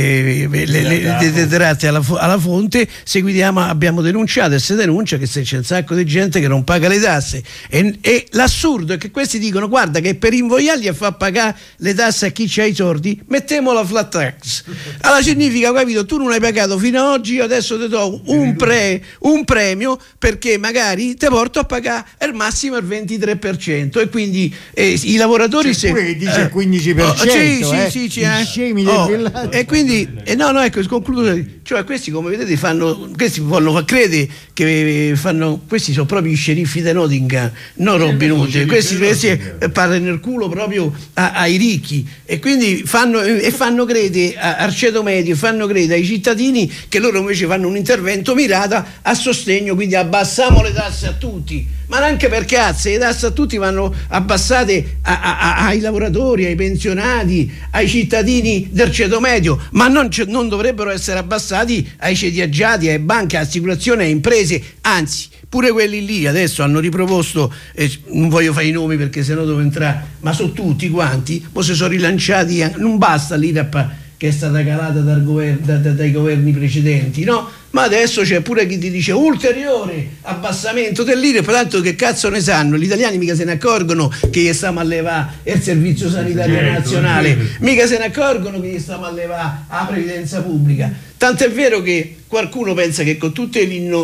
S6: detratte alla fonte, abbiamo denunciato e si denuncia che c'è un sacco di gente che non paga le tasse e l'assurdo è che questi dicono: guarda che per invogliarli a far pagare le tasse a chi c'ha i soldi mettiamo la flat tax. Allora significa, capito, tu non hai pagato fino ad oggi, io adesso ti do un premio perché magari ti porto a pagare al massimo il 23% e quindi i lavoratori
S3: dice il 15%,
S6: sì,
S3: scemi del villaggio.
S6: E quindi ecco, concludo, cioè questi come vedete questi vogliono far credere che questi sono proprio i sceriffi di Nottingham, non Robin Hood, questi parlano nel culo proprio ai ricchi e quindi fanno credere al ceto medio, fanno credere ai cittadini che loro invece fanno un intervento mirato a sostegno, quindi abbassiamo le tasse a tutti, ma neanche per cazzo, le tasse a tutti vanno abbassate ai lavoratori, ai pensionati, ai cittadini del ceto medio, ma non dovrebbero essere abbassati ai ceti agiati, alle banche, assicurazioni, alle imprese, anzi pure quelli lì adesso hanno riproposto, non voglio fare i nomi perché sennò devo entrare, ma sono tutti quanti, poi si sono rilanciati, non basta l'IRAP che è stata calata dai governi precedenti, no? Ma adesso c'è pure chi ti dice ulteriore abbassamento dell'IRAP, tanto che cazzo ne sanno, gli italiani mica se ne accorgono che gli stiamo a levare il servizio sanitario nazionale, mica se ne accorgono che gli stiamo a levare la previdenza pubblica, tanto è vero che qualcuno pensa che con tutte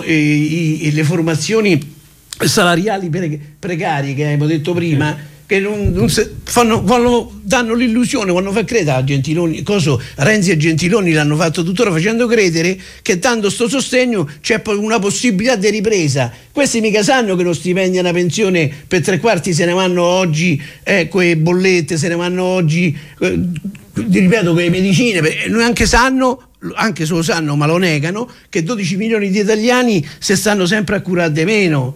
S6: le formazioni salariali precarie che abbiamo detto prima, che danno l'illusione, quando fa credere a Gentiloni, Renzi e Gentiloni l'hanno fatto tuttora facendo credere che dando sto sostegno c'è una possibilità di ripresa. Questi mica sanno che lo stipendio e una pensione per 3/4 se ne vanno oggi, quelle bollette se ne vanno oggi, ripeto, quelle medicine, anche se lo sanno ma lo negano, che 12 milioni di italiani si stanno sempre a curare di meno.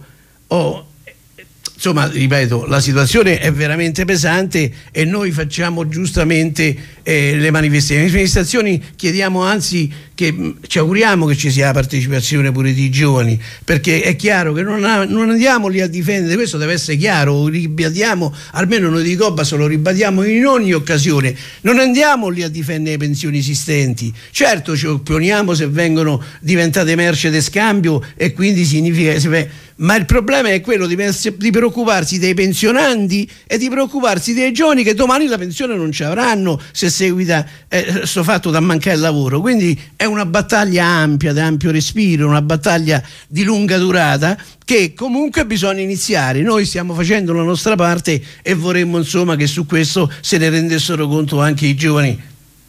S6: Insomma, ripeto, la situazione è veramente pesante e noi facciamo giustamente le manifestazioni, chiediamo anzi che ci auguriamo che ci sia la partecipazione pure di giovani, perché è chiaro che non andiamo lì a difendere, questo deve essere chiaro, ribadiamo, almeno noi di Cobas lo ribadiamo in ogni occasione, non andiamo lì a difendere le pensioni esistenti, certo ci opponiamo se vengono diventate merce di scambio e quindi significa, ma il problema è quello di preoccuparsi dei pensionanti e di preoccuparsi dei giovani che domani la pensione non ci avranno se seguita sto fatto da mancare il lavoro. Quindi è una battaglia ampia, di ampio respiro, una battaglia di lunga durata che comunque bisogna iniziare. Noi stiamo facendo la nostra parte e vorremmo insomma che su questo se ne rendessero conto anche i giovani.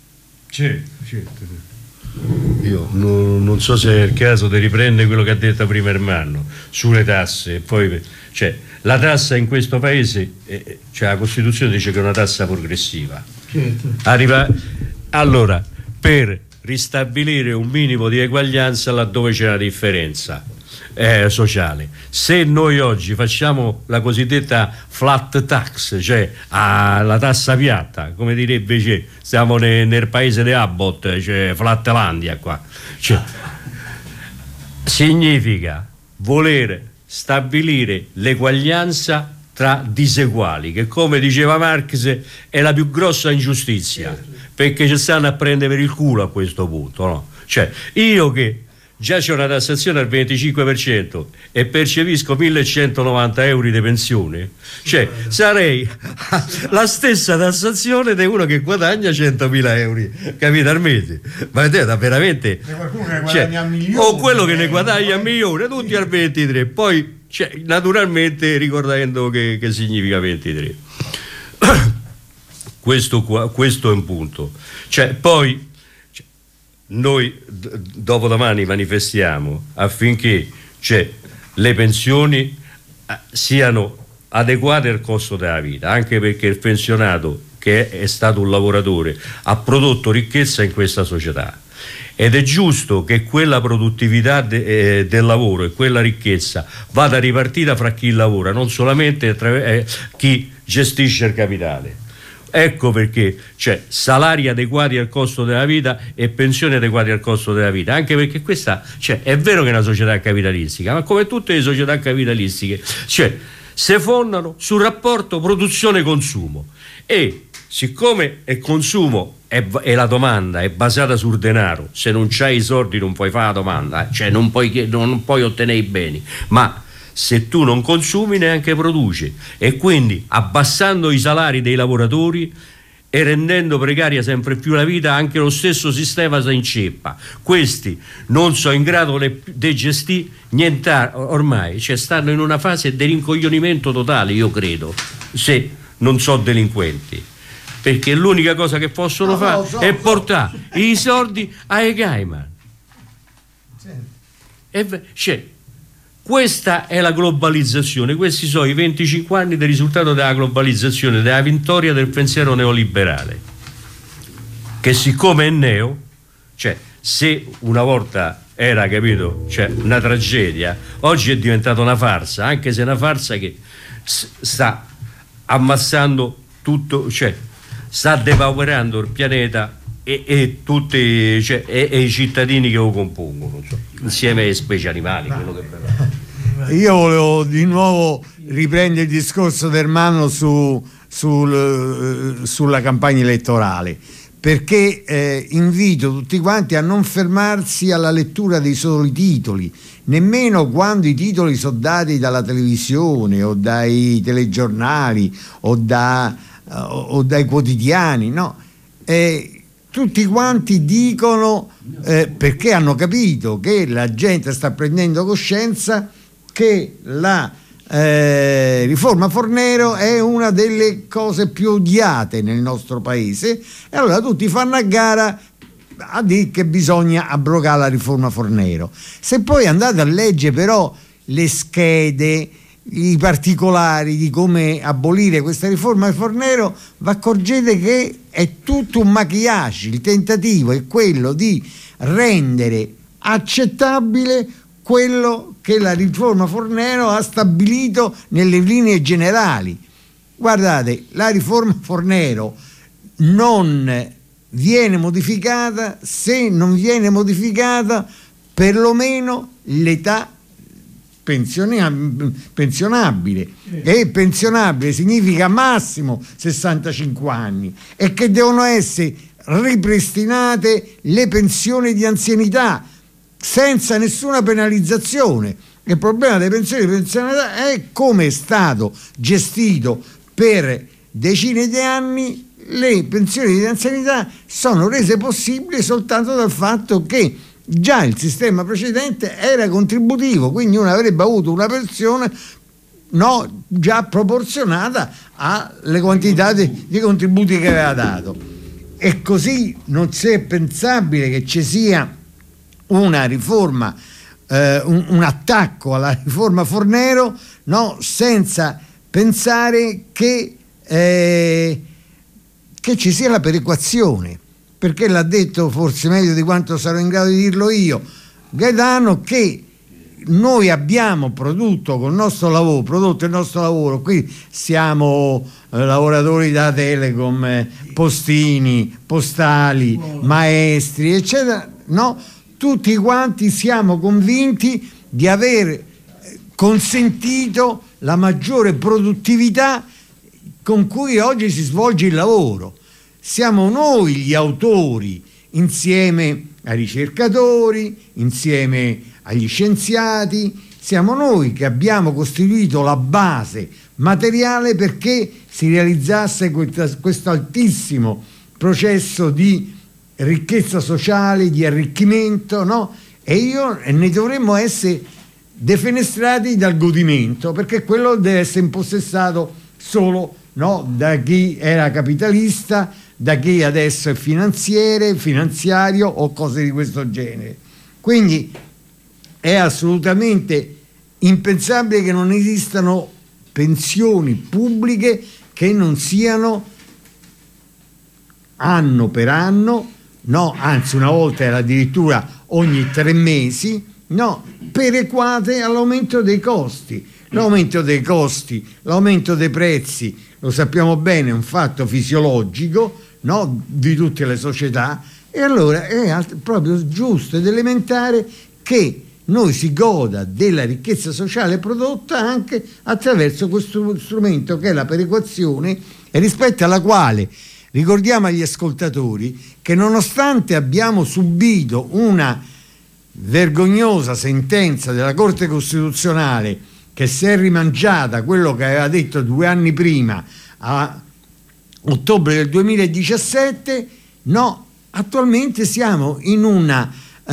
S6: Certo.
S7: Io non so se è il caso di riprendere quello che ha detto prima Ermanno sulle tasse. Poi, la tassa in questo paese, la Costituzione dice che è una tassa progressiva. Certo. Allora, per ristabilire un minimo di eguaglianza laddove c'è una differenza sociale, se noi oggi facciamo la cosiddetta flat tax, cioè la tassa piatta, come direbbe, siamo nel paese di Abbott, cioè Flatlandia qua, significa voler stabilire l'eguaglianza tra diseguali, che come diceva Marx è la più grossa ingiustizia, perché ci stanno a prendere per il culo a questo punto, no? Cioè, io che già c'è una tassazione al 25% e percepisco 1.190 euro di pensione, sarei la stessa tassazione di uno che guadagna 100.000 euro, capito, al mese? Ma vedete, veramente, o quello che ne guadagna a milione, tutti al 23, poi naturalmente ricordando che significa 23. Questo è un punto. Poi noi dopodomani manifestiamo affinché le pensioni siano adeguate al costo della vita, anche perché il pensionato, che è stato un lavoratore, ha prodotto ricchezza in questa società ed è giusto che quella produttività del lavoro e quella ricchezza vada ripartita fra chi lavora, non solamente chi gestisce il capitale. Ecco perché c'è salari adeguati al costo della vita e pensioni adeguate al costo della vita, anche perché questa, cioè, è vero che è una società capitalistica, ma come tutte le società capitalistiche, cioè, si fondano sul rapporto produzione-consumo, e siccome il consumo e la domanda è basata sul denaro, se non c'hai i soldi non puoi fare la domanda, cioè non puoi ottenere i beni, ma se tu non consumi neanche produci, e quindi abbassando i salari dei lavoratori e rendendo precaria sempre più la vita, anche lo stesso sistema si inceppa. Questi non sono in grado di gestire niente ormai, cioè stanno in una fase di rincoglionimento totale, io credo, se non sono delinquenti, perché l'unica cosa che possono fare è portare i soldi ai Cayman. Cioè, questa è la globalizzazione, questi sono i 25 anni del risultato della globalizzazione, della vittoria del pensiero neoliberale, che siccome è neo, cioè se una volta era, capito, cioè una tragedia, oggi è diventata una farsa, anche se è una farsa che sta ammassando tutto, cioè sta depauperando il pianeta e tutti, cioè, e i cittadini che lo compongono, cioè, insieme alle specie animali, quello che verrà.
S3: Io volevo di nuovo riprendere il discorso del Ermanno sulla campagna elettorale, perché invito tutti quanti a non fermarsi alla lettura dei soli titoli, nemmeno quando i titoli sono dati dalla televisione o dai telegiornali o dai quotidiani, no? Tutti quanti dicono, perché hanno capito che la gente sta prendendo coscienza che la riforma Fornero è una delle cose più odiate nel nostro paese, e allora tutti fanno a gara a dire che bisogna abrogare la riforma Fornero. Se poi andate a leggere però le schede, i particolari di come abolire questa riforma Fornero, vi accorgete che è tutto un maquillage. Il tentativo è quello di rendere accettabile quello che la riforma Fornero ha stabilito nelle linee generali. Guardate, la riforma Fornero non viene modificata se non viene modificata perlomeno l'età pensionabile, e pensionabile significa massimo 65 anni, e che devono essere ripristinate le pensioni di anzianità senza nessuna penalizzazione. Il problema delle pensioni di anzianità è come è stato gestito per decine di anni. Le pensioni di anzianità sono rese possibili soltanto dal fatto che già il sistema precedente era contributivo, quindi uno avrebbe avuto una pensione già proporzionata alle quantità di contributi che aveva dato, e così non è pensabile che ci sia una riforma, un attacco alla riforma Fornero, senza pensare che ci sia la perequazione, perché l'ha detto forse meglio di quanto sarò in grado di dirlo io Gaetano, che noi abbiamo prodotto il nostro lavoro, qui siamo lavoratori da Telecom, postini, postali, maestri, eccetera, tutti quanti siamo convinti di aver consentito la maggiore produttività con cui oggi si svolge il lavoro. Siamo noi gli autori, insieme ai ricercatori, insieme agli scienziati, siamo noi che abbiamo costituito la base materiale perché si realizzasse questo altissimo processo di ricchezza sociale, di arricchimento, e ne dovremmo essere defenestrati dal godimento, perché quello deve essere impossessato solo da chi era capitalista, da chi adesso è finanziario o cose di questo genere. Quindi è assolutamente impensabile che non esistano pensioni pubbliche che non siano anno per anno, anzi una volta era addirittura ogni 3 mesi, perequate all'aumento dei costi. L'aumento dei costi, l'aumento dei prezzi, lo sappiamo bene, è un fatto fisiologico, no? Di tutte le società, e allora è proprio giusto ed elementare che noi si goda della ricchezza sociale prodotta anche attraverso questo strumento che è la perequazione, e rispetto alla quale ricordiamo agli ascoltatori che nonostante abbiamo subito una vergognosa sentenza della Corte Costituzionale che si è rimangiata quello che aveva detto 2 anni prima, a ottobre del 2017, no, attualmente siamo in una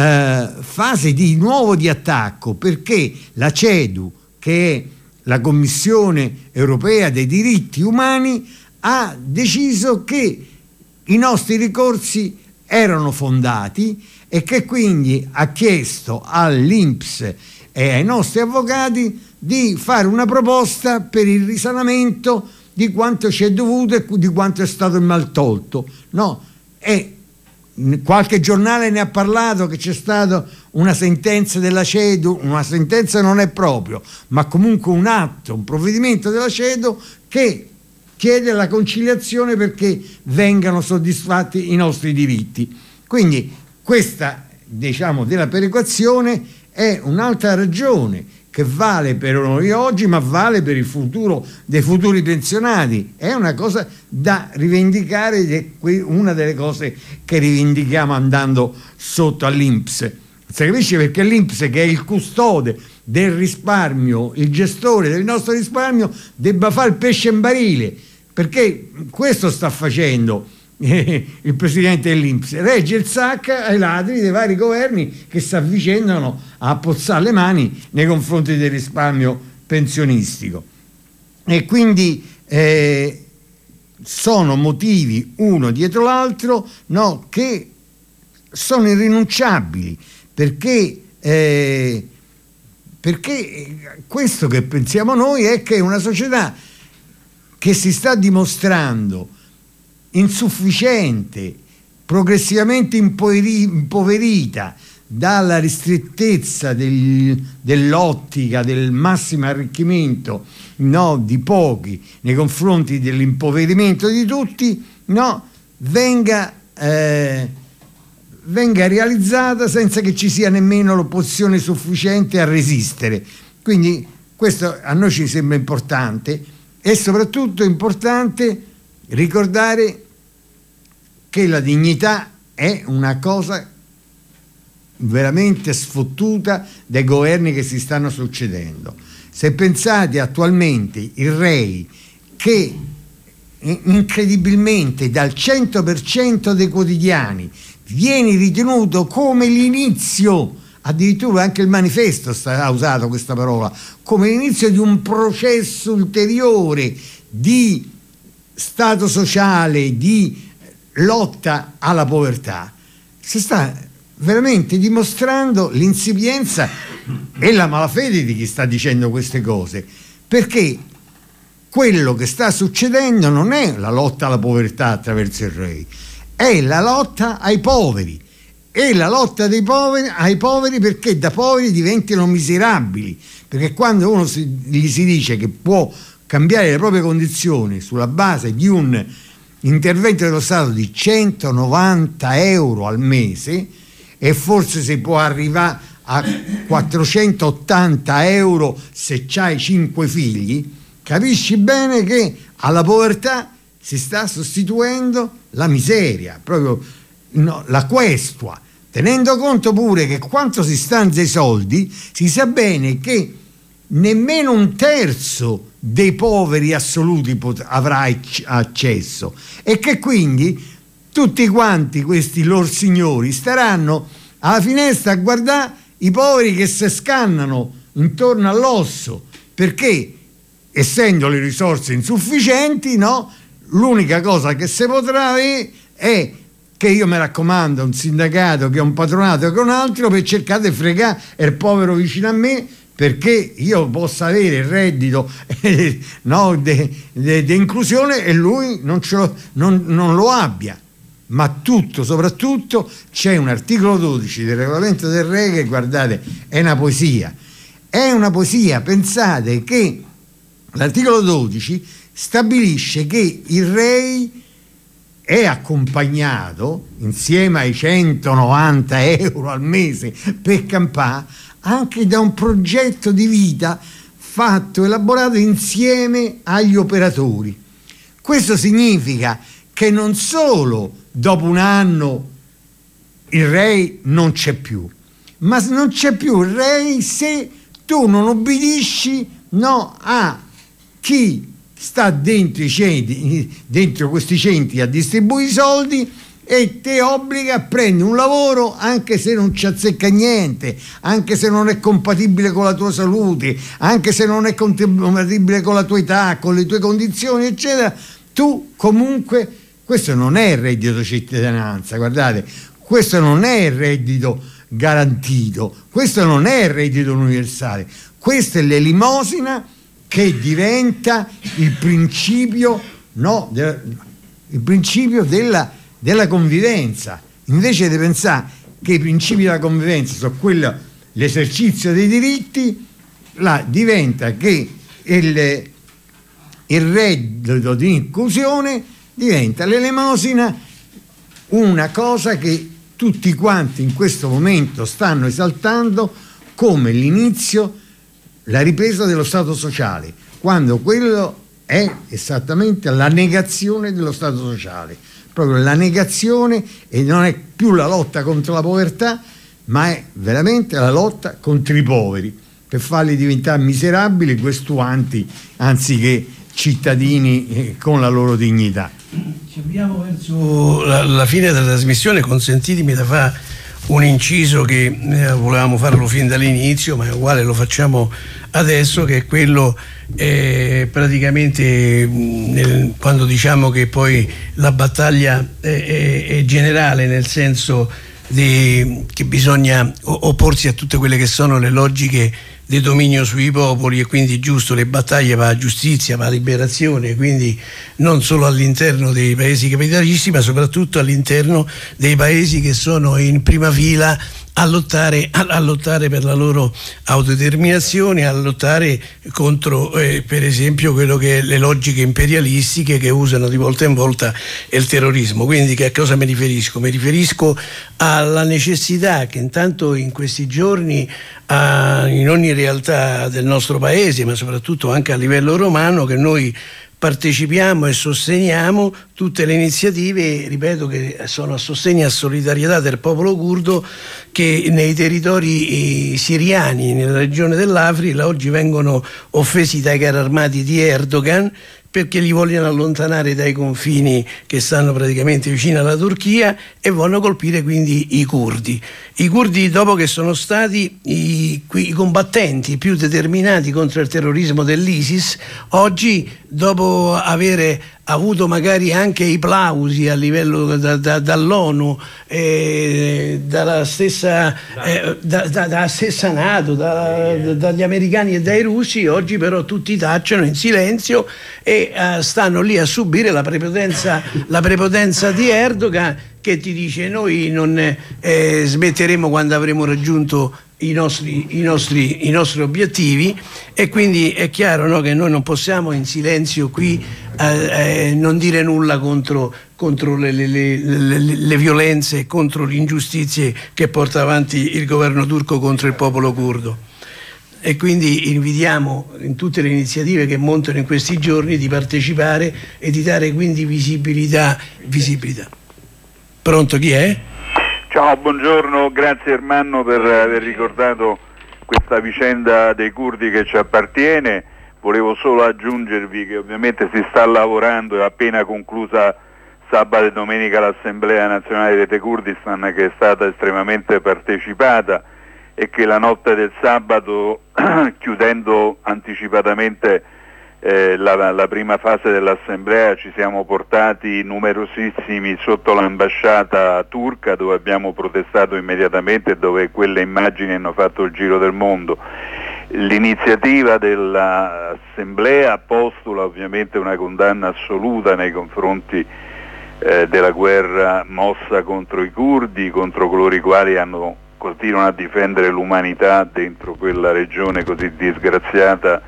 S3: fase di nuovo di attacco, perché la CEDU, che è la Commissione Europea dei Diritti Umani, ha deciso che i nostri ricorsi erano fondati e che quindi ha chiesto all'INPS e ai nostri avvocati di fare una proposta per il risanamento di quanto ci è dovuto e di quanto è stato il maltolto, no? E qualche giornale ne ha parlato che c'è stata una sentenza della CEDU, una sentenza non è proprio, ma comunque un atto, un provvedimento della CEDU che chiede la conciliazione perché vengano soddisfatti i nostri diritti. Quindi questa, diciamo, della perequazione è un'altra ragione che vale per noi oggi, ma vale per il futuro dei futuri pensionati. È una cosa da rivendicare ed è una delle cose che rivendichiamo andando sotto all'INPS. Si capisce perché l'INPS, che è il custode del risparmio, il gestore del nostro risparmio, debba fare il pesce in barile, perché questo sta facendo il presidente dell'INPS, regge il sacco ai ladri dei vari governi che si avvicendano a pozzare le mani nei confronti del risparmio pensionistico. E quindi sono motivi uno dietro l'altro, no, che sono irrinunciabili, perché questo che pensiamo noi è che una società che si sta dimostrando insufficiente, progressivamente impoverita dalla ristrettezza dell'ottica del massimo arricchimento, no, di pochi nei confronti dell'impoverimento di tutti, no, venga realizzata senza che ci sia nemmeno l'opposizione sufficiente a resistere. Quindi questo a noi ci sembra importante, e soprattutto è importante ricordare che la dignità è una cosa veramente sfottuta dai governi che si stanno succedendo. Se pensate attualmente il REI, che incredibilmente dal 100% dei quotidiani viene ritenuto come l'inizio, addirittura anche il Manifesto ha usato questa parola, come l'inizio di un processo ulteriore di stato sociale, di lotta alla povertà, si sta veramente dimostrando l'insipienza e la malafede di chi sta dicendo queste cose, perché quello che sta succedendo non è la lotta alla povertà attraverso il REI, è la lotta ai poveri, e la lotta dei poveri ai poveri perché da poveri diventino miserabili, perché quando uno gli si dice che può cambiare le proprie condizioni sulla base di un intervento dello Stato di 190 euro al mese, e forse si può arrivare a 480 euro se c'hai 5 figli, capisci bene che alla povertà si sta sostituendo la miseria, proprio la questua, tenendo conto pure che quanto si stanzia i soldi, si sa bene che nemmeno un terzo dei poveri assoluti avrà accesso, e che quindi tutti quanti questi lor signori staranno alla finestra a guardare i poveri che si scannano intorno all'osso, perché essendo le risorse insufficienti, no, l'unica cosa che si potrà avere è che, io mi raccomando, un sindacato che è un patronato che un altro, per cercare di fregare il povero vicino a me, perché io possa avere il reddito no, di inclusione e lui non lo abbia. Ma soprattutto c'è un articolo 12 del regolamento del REI che, guardate, è una poesia, è una poesia. Pensate che l'articolo 12 stabilisce che il re è accompagnato, insieme ai 190 euro al mese per campare, anche da un progetto di vita elaborato insieme agli operatori. Questo significa che non solo dopo un anno il re non c'è più, ma non c'è più il re se tu non obbedisci a chi sta dentro i centri, dentro questi centri a distribuire i soldi, e ti obbliga a prendere un lavoro anche se non ci azzecca niente, anche se non è compatibile con la tua salute, anche se non è compatibile con la tua età, con le tue condizioni, eccetera. Tu comunque, questo non è il reddito cittadinanza, guardate, questo non è il reddito garantito, questo non è il reddito universale, questa è l'elemosina che diventa il principio, il principio della convivenza. Invece di pensare che i principi della convivenza sono l'esercizio dei diritti, diventa che il reddito di inclusione diventa l'elemosina, una cosa che tutti quanti in questo momento stanno esaltando come l'inizio, la ripresa dello Stato sociale, quando quello è esattamente la negazione dello Stato sociale, proprio la negazione, e non è più la lotta contro la povertà, ma è veramente la lotta contro i poveri, per farli diventare miserabili, questuanti, anziché cittadini con la loro dignità.
S6: Ci abbiamo verso la fine della trasmissione, consentitemi da fare un inciso che volevamo farlo fin dall'inizio, ma uguale lo facciamo adesso, che è quello praticamente quando diciamo che poi la battaglia è generale, nel senso che bisogna opporsi a tutte quelle che sono le logiche di dominio sui popoli, e quindi giusto, le battaglie va a giustizia, va a liberazione, quindi non solo all'interno dei paesi capitalisti, ma soprattutto all'interno dei paesi che sono in prima fila a lottare per la loro autodeterminazione, a lottare contro per esempio quello che è le logiche imperialistiche che usano di volta in volta il terrorismo. Quindi che a cosa mi riferisco? Mi riferisco alla necessità che intanto in questi giorni in ogni realtà del nostro paese, ma soprattutto anche a livello romano, che noi partecipiamo e sosteniamo tutte le iniziative, ripeto, che sono a sostegno e a solidarietà del popolo curdo, che nei territori siriani, nella regione dell'Africa, oggi vengono offesi dai carri armati di Erdogan, perché li vogliono allontanare dai confini che stanno praticamente vicino alla Turchia, e vogliono colpire quindi i curdi. I curdi, dopo che sono stati i combattenti più determinati contro il terrorismo dell'ISIS, oggi, dopo avere avuto magari anche i plausi a livello dall'ONU, dalla stessa NATO, dagli americani e dai russi, oggi però tutti tacciono in silenzio e stanno lì a subire la prepotenza di Erdogan, che ti dice: noi non smetteremo quando avremo raggiunto i nostri obiettivi. E quindi è chiaro, no, che noi non possiamo in silenzio qui non dire nulla contro le violenze e contro le ingiustizie che porta avanti il governo turco contro il popolo curdo. E quindi invitiamo in tutte le iniziative che montano in questi giorni di partecipare e di dare quindi visibilità. Pronto, chi è?
S8: Ciao, buongiorno, grazie Ermanno per aver ricordato questa vicenda dei curdi che ci appartiene. Volevo solo aggiungervi che ovviamente si sta lavorando, è appena conclusa sabato e domenica l'Assemblea Nazionale dei Te Kurdistan, che è stata estremamente partecipata, e che la notte del sabato, chiudendo anticipatamente la prima fase dell'assemblea, ci siamo portati numerosissimi sotto l'ambasciata turca, dove abbiamo protestato immediatamente e dove quelle immagini hanno fatto il giro del mondo. L'iniziativa dell'assemblea postula ovviamente una condanna assoluta nei confronti della guerra mossa contro i curdi, contro coloro i quali hanno continuano a difendere l'umanità dentro quella regione così disgraziata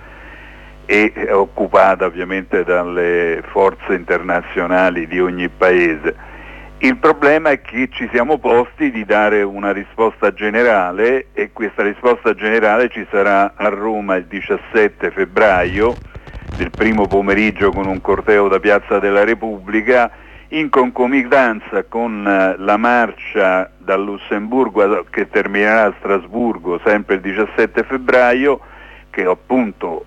S8: e occupata ovviamente dalle forze internazionali di ogni paese. Il problema è che ci siamo posti di dare una risposta generale, e questa risposta generale ci sarà a Roma il 17 febbraio, del primo pomeriggio, con un corteo da Piazza della Repubblica, in concomitanza con la marcia dal Lussemburgo che terminerà a Strasburgo sempre il 17 febbraio, che appunto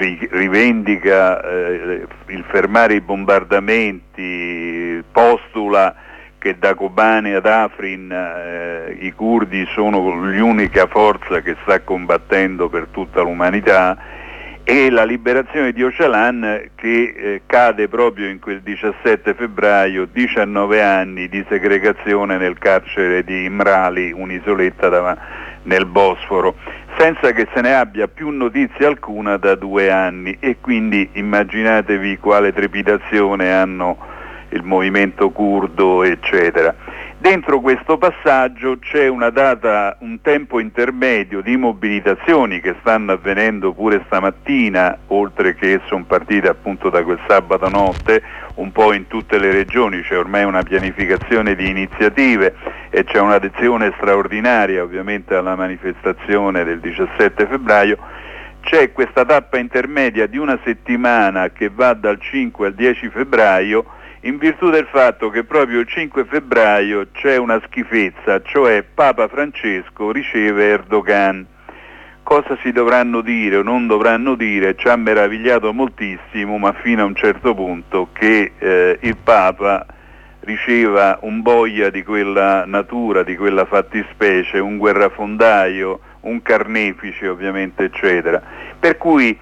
S8: rivendica il fermare i bombardamenti, postula che da Kobane ad Afrin i curdi sono l'unica forza che sta combattendo per tutta l'umanità, e la liberazione di Öcalan che cade proprio in quel 17 febbraio, 19 anni di segregazione nel carcere di Imrali, un'isoletta nel Bosforo, senza che se ne abbia più notizia alcuna da 2 anni, e quindi immaginatevi quale trepidazione hanno il movimento curdo, eccetera. Dentro questo passaggio c'è un tempo intermedio di mobilitazioni che stanno avvenendo pure stamattina, oltre che sono partite appunto da quel sabato notte, un po' in tutte le regioni. C'è ormai una pianificazione di iniziative e c'è un'adesione straordinaria ovviamente alla manifestazione del 17 febbraio. C'è questa tappa intermedia di una settimana che va dal 5 al 10 febbraio, in virtù del fatto che proprio il 5 febbraio c'è una schifezza, cioè Papa Francesco riceve Erdogan. Cosa si dovranno dire o non dovranno dire? Ci ha meravigliato moltissimo, ma fino a un certo punto, che il Papa riceva un boia di quella natura, di quella fattispecie, un guerrafondaio, un carnefice ovviamente, eccetera. Per cui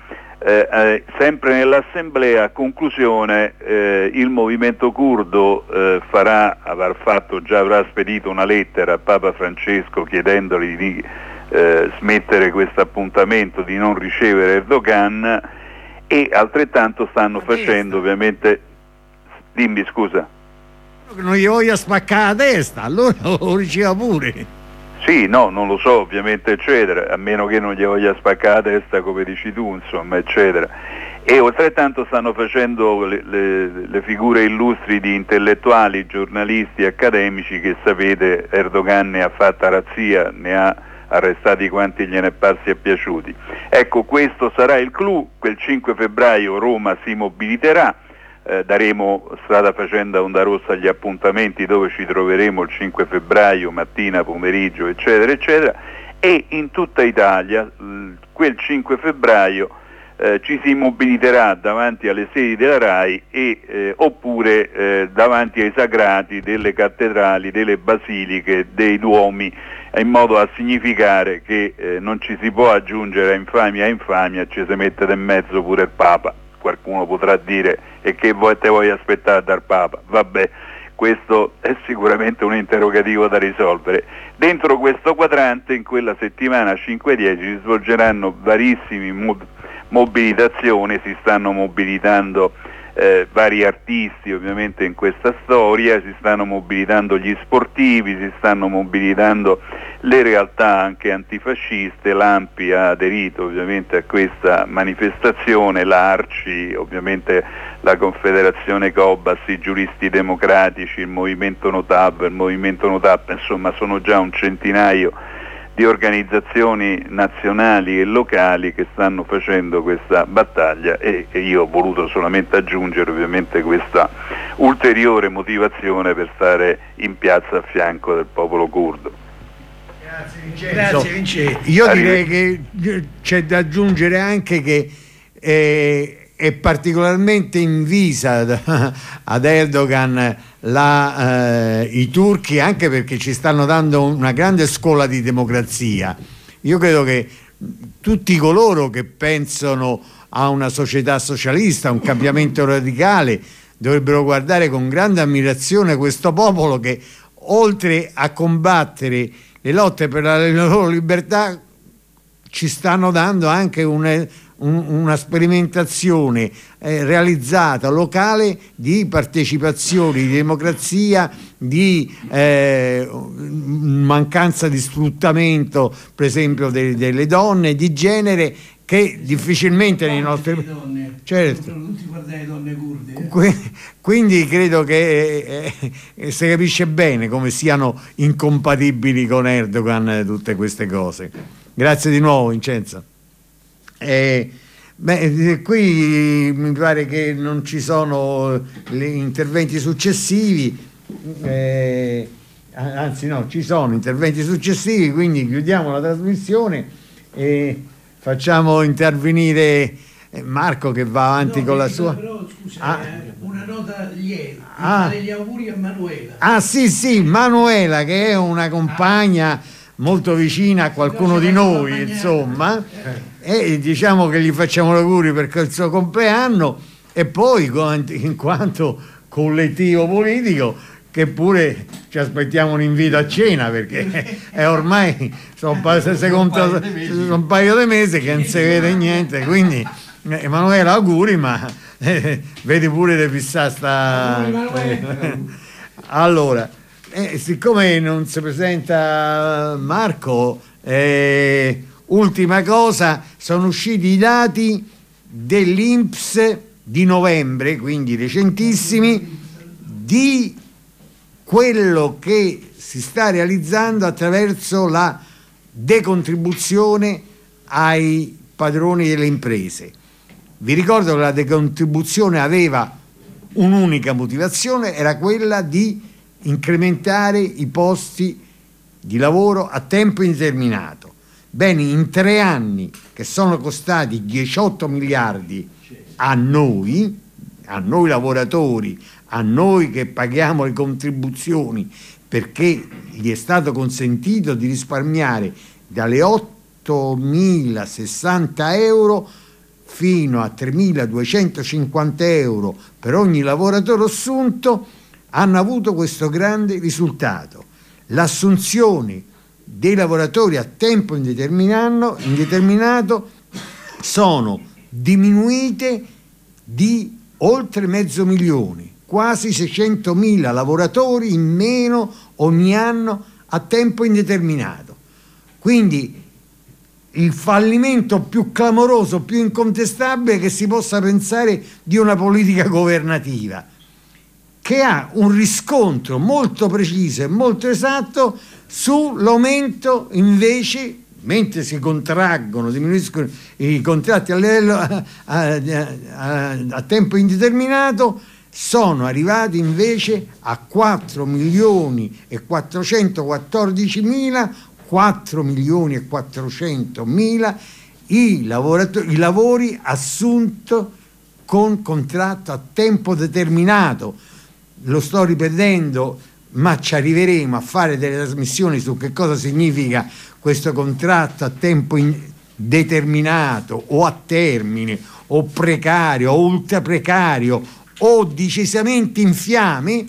S8: sempre nell'assemblea, a conclusione, il movimento curdo avrà spedito una lettera a Papa Francesco chiedendogli di smettere questo appuntamento, di non ricevere Erdogan, e altrettanto stanno facendo ovviamente. Dimmi, scusa.
S3: Non gli voglio spaccare la testa, allora lo riceva pure.
S8: Sì, no, non lo so, ovviamente, eccetera, a meno che non gli voglia spaccare la testa, come dici tu, insomma, eccetera. E oltrettanto stanno facendo le figure illustri di intellettuali, giornalisti, accademici, che sapete Erdogan ne ha fatta razzia, ne ha arrestati quanti gliene è parsi e piaciuti. Ecco, questo sarà il clou. Quel 5 febbraio Roma si mobiliterà. Daremo strada facendo a Onda Rossa gli appuntamenti dove ci troveremo il 5 febbraio, mattina, pomeriggio, eccetera, eccetera, e in tutta Italia quel 5 febbraio ci si mobiliterà davanti alle sedi della RAI oppure davanti ai sagrati delle cattedrali, delle basiliche, dei duomi, in modo a significare che non ci si può aggiungere a infamia, ci si mette in mezzo pure il Papa. Qualcuno potrà dire: e che te vuoi aspettare dal Papa? Vabbè, questo è sicuramente un interrogativo da risolvere. Dentro questo quadrante, in quella settimana 5-10, si svolgeranno varissime mobilitazioni, si stanno mobilitando vari artisti ovviamente in questa storia, si stanno mobilitando gli sportivi, si stanno mobilitando le realtà anche antifasciste. L'ANPI ha aderito ovviamente a questa manifestazione, l'ARCI, ovviamente la Confederazione Cobas, i giuristi democratici, il movimento NOTAB, insomma sono già un centinaio di organizzazioni nazionali e locali che stanno facendo questa battaglia, e io ho voluto solamente aggiungere ovviamente questa ulteriore motivazione per stare in piazza a fianco del popolo curdo.
S3: Grazie Vincenzo. Io direi che c'è da aggiungere anche che è particolarmente invisa ad Erdogan i turchi, anche perché ci stanno dando una grande scuola di democrazia. Io credo che tutti coloro che pensano a una società socialista, a un cambiamento radicale, dovrebbero guardare con grande ammirazione questo popolo che, oltre a combattere le lotte per la loro libertà, ci stanno dando anche una sperimentazione realizzata locale di partecipazione, di democrazia, di mancanza di sfruttamento, per esempio, delle donne, di genere, che difficilmente nei nostri
S6: donne,
S3: certo,
S6: tutti guardare le donne kurde,
S3: quindi credo che si capisce bene come siano incompatibili con Erdogan tutte queste cose. Grazie di nuovo, Vincenzo. Qui mi pare che non ci sono gli interventi successivi, anzi no, ci sono interventi successivi, quindi chiudiamo la trasmissione e facciamo intervenire Marco, che va avanti con la sua.
S6: Però, scusa, una nota lieta, fare gli auguri a Manuela.
S3: Sì, Manuela, che è una compagna molto vicina a qualcuno di noi, insomma, e diciamo che gli facciamo gli auguri per il suo compleanno, e poi in quanto collettivo politico, che pure ci aspettiamo un invito a cena, perché è ormai sono un paio di mesi che non si vede niente, quindi Emanuela, auguri, ma vedi pure di fissare allora, siccome non si presenta Marco, ultima cosa, sono usciti i dati dell'INPS di novembre, quindi recentissimi, di quello che si sta realizzando attraverso la decontribuzione ai padroni delle imprese. Vi ricordo che la decontribuzione aveva un'unica motivazione, era quella di incrementare i posti di lavoro a tempo indeterminato. Bene, in 3 anni, che sono costati 18 miliardi a noi lavoratori, a noi che paghiamo le contribuzioni, perché gli è stato consentito di risparmiare dalle 8.060 euro fino a 3.250 euro per ogni lavoratore assunto, hanno avuto questo grande risultato: l'assunzione dei lavoratori a tempo indeterminato sono diminuite di oltre 500.000, quasi 600.000 lavoratori in meno ogni anno a tempo indeterminato. Quindi il fallimento più clamoroso, più incontestabile che si possa pensare di una politica governativa, che ha un riscontro molto preciso e molto esatto sull'aumento, invece, mentre si contraggono, diminuiscono i contratti a livello a tempo indeterminato, sono arrivati invece a 4.414.000 i lavori assunti con contratto a tempo determinato. Lo sto ripetendo, ma ci arriveremo a fare delle trasmissioni su che cosa significa questo contratto a tempo determinato o a termine o precario o ultra precario o decisamente infame.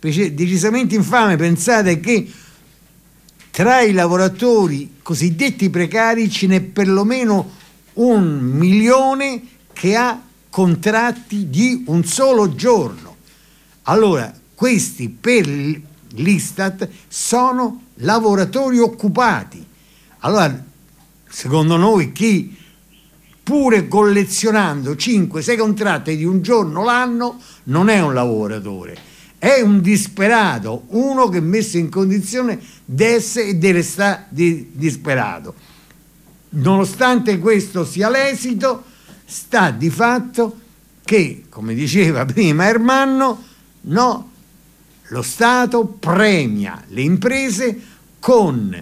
S3: Pensate che tra i lavoratori cosiddetti precari ce n'è perlomeno 1 milione che ha contratti di un solo giorno. Allora, questi per l'Istat sono lavoratori occupati. Allora, secondo noi, chi pure collezionando 5-6 contratti di un giorno l'anno non è un lavoratore, è un disperato, uno che è messo in condizione di essere e di restare disperato. Nonostante questo sia l'esito, sta di fatto che, come diceva prima Ermanno, no, lo Stato premia le imprese con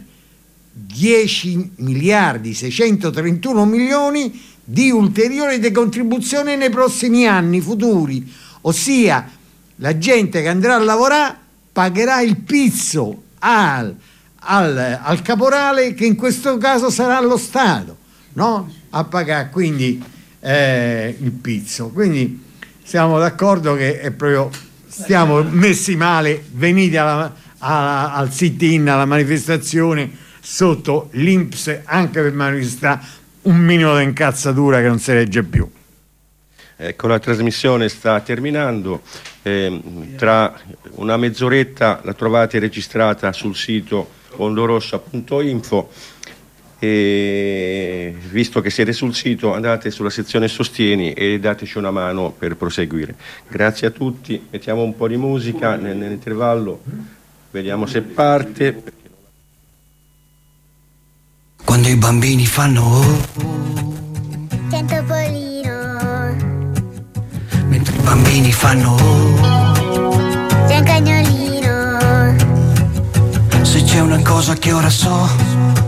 S3: 10.631.000.000 di ulteriore decontribuzione nei prossimi anni futuri, ossia la gente che andrà a lavorare pagherà il pizzo al caporale, che in questo caso sarà lo Stato, no? A pagare quindi il pizzo. Quindi siamo d'accordo che è proprio, stiamo messi male. Venite al sit-in, alla manifestazione sotto l'INPS, anche per manifestare un minimo di incazzatura che non si regge più.
S2: Ecco, la trasmissione sta terminando, tra una mezz'oretta la trovate registrata sul sito ondorossa.info e visto che siete sul sito andate sulla sezione sostieni e dateci una mano per proseguire. Grazie a tutti, mettiamo un po' di musica nell'intervallo, vediamo se parte.
S1: Quando i bambini fanno
S9: c'è un topolino,
S1: mentre i bambini fanno
S9: c'è un cagnolino,
S1: se c'è una cosa che ora so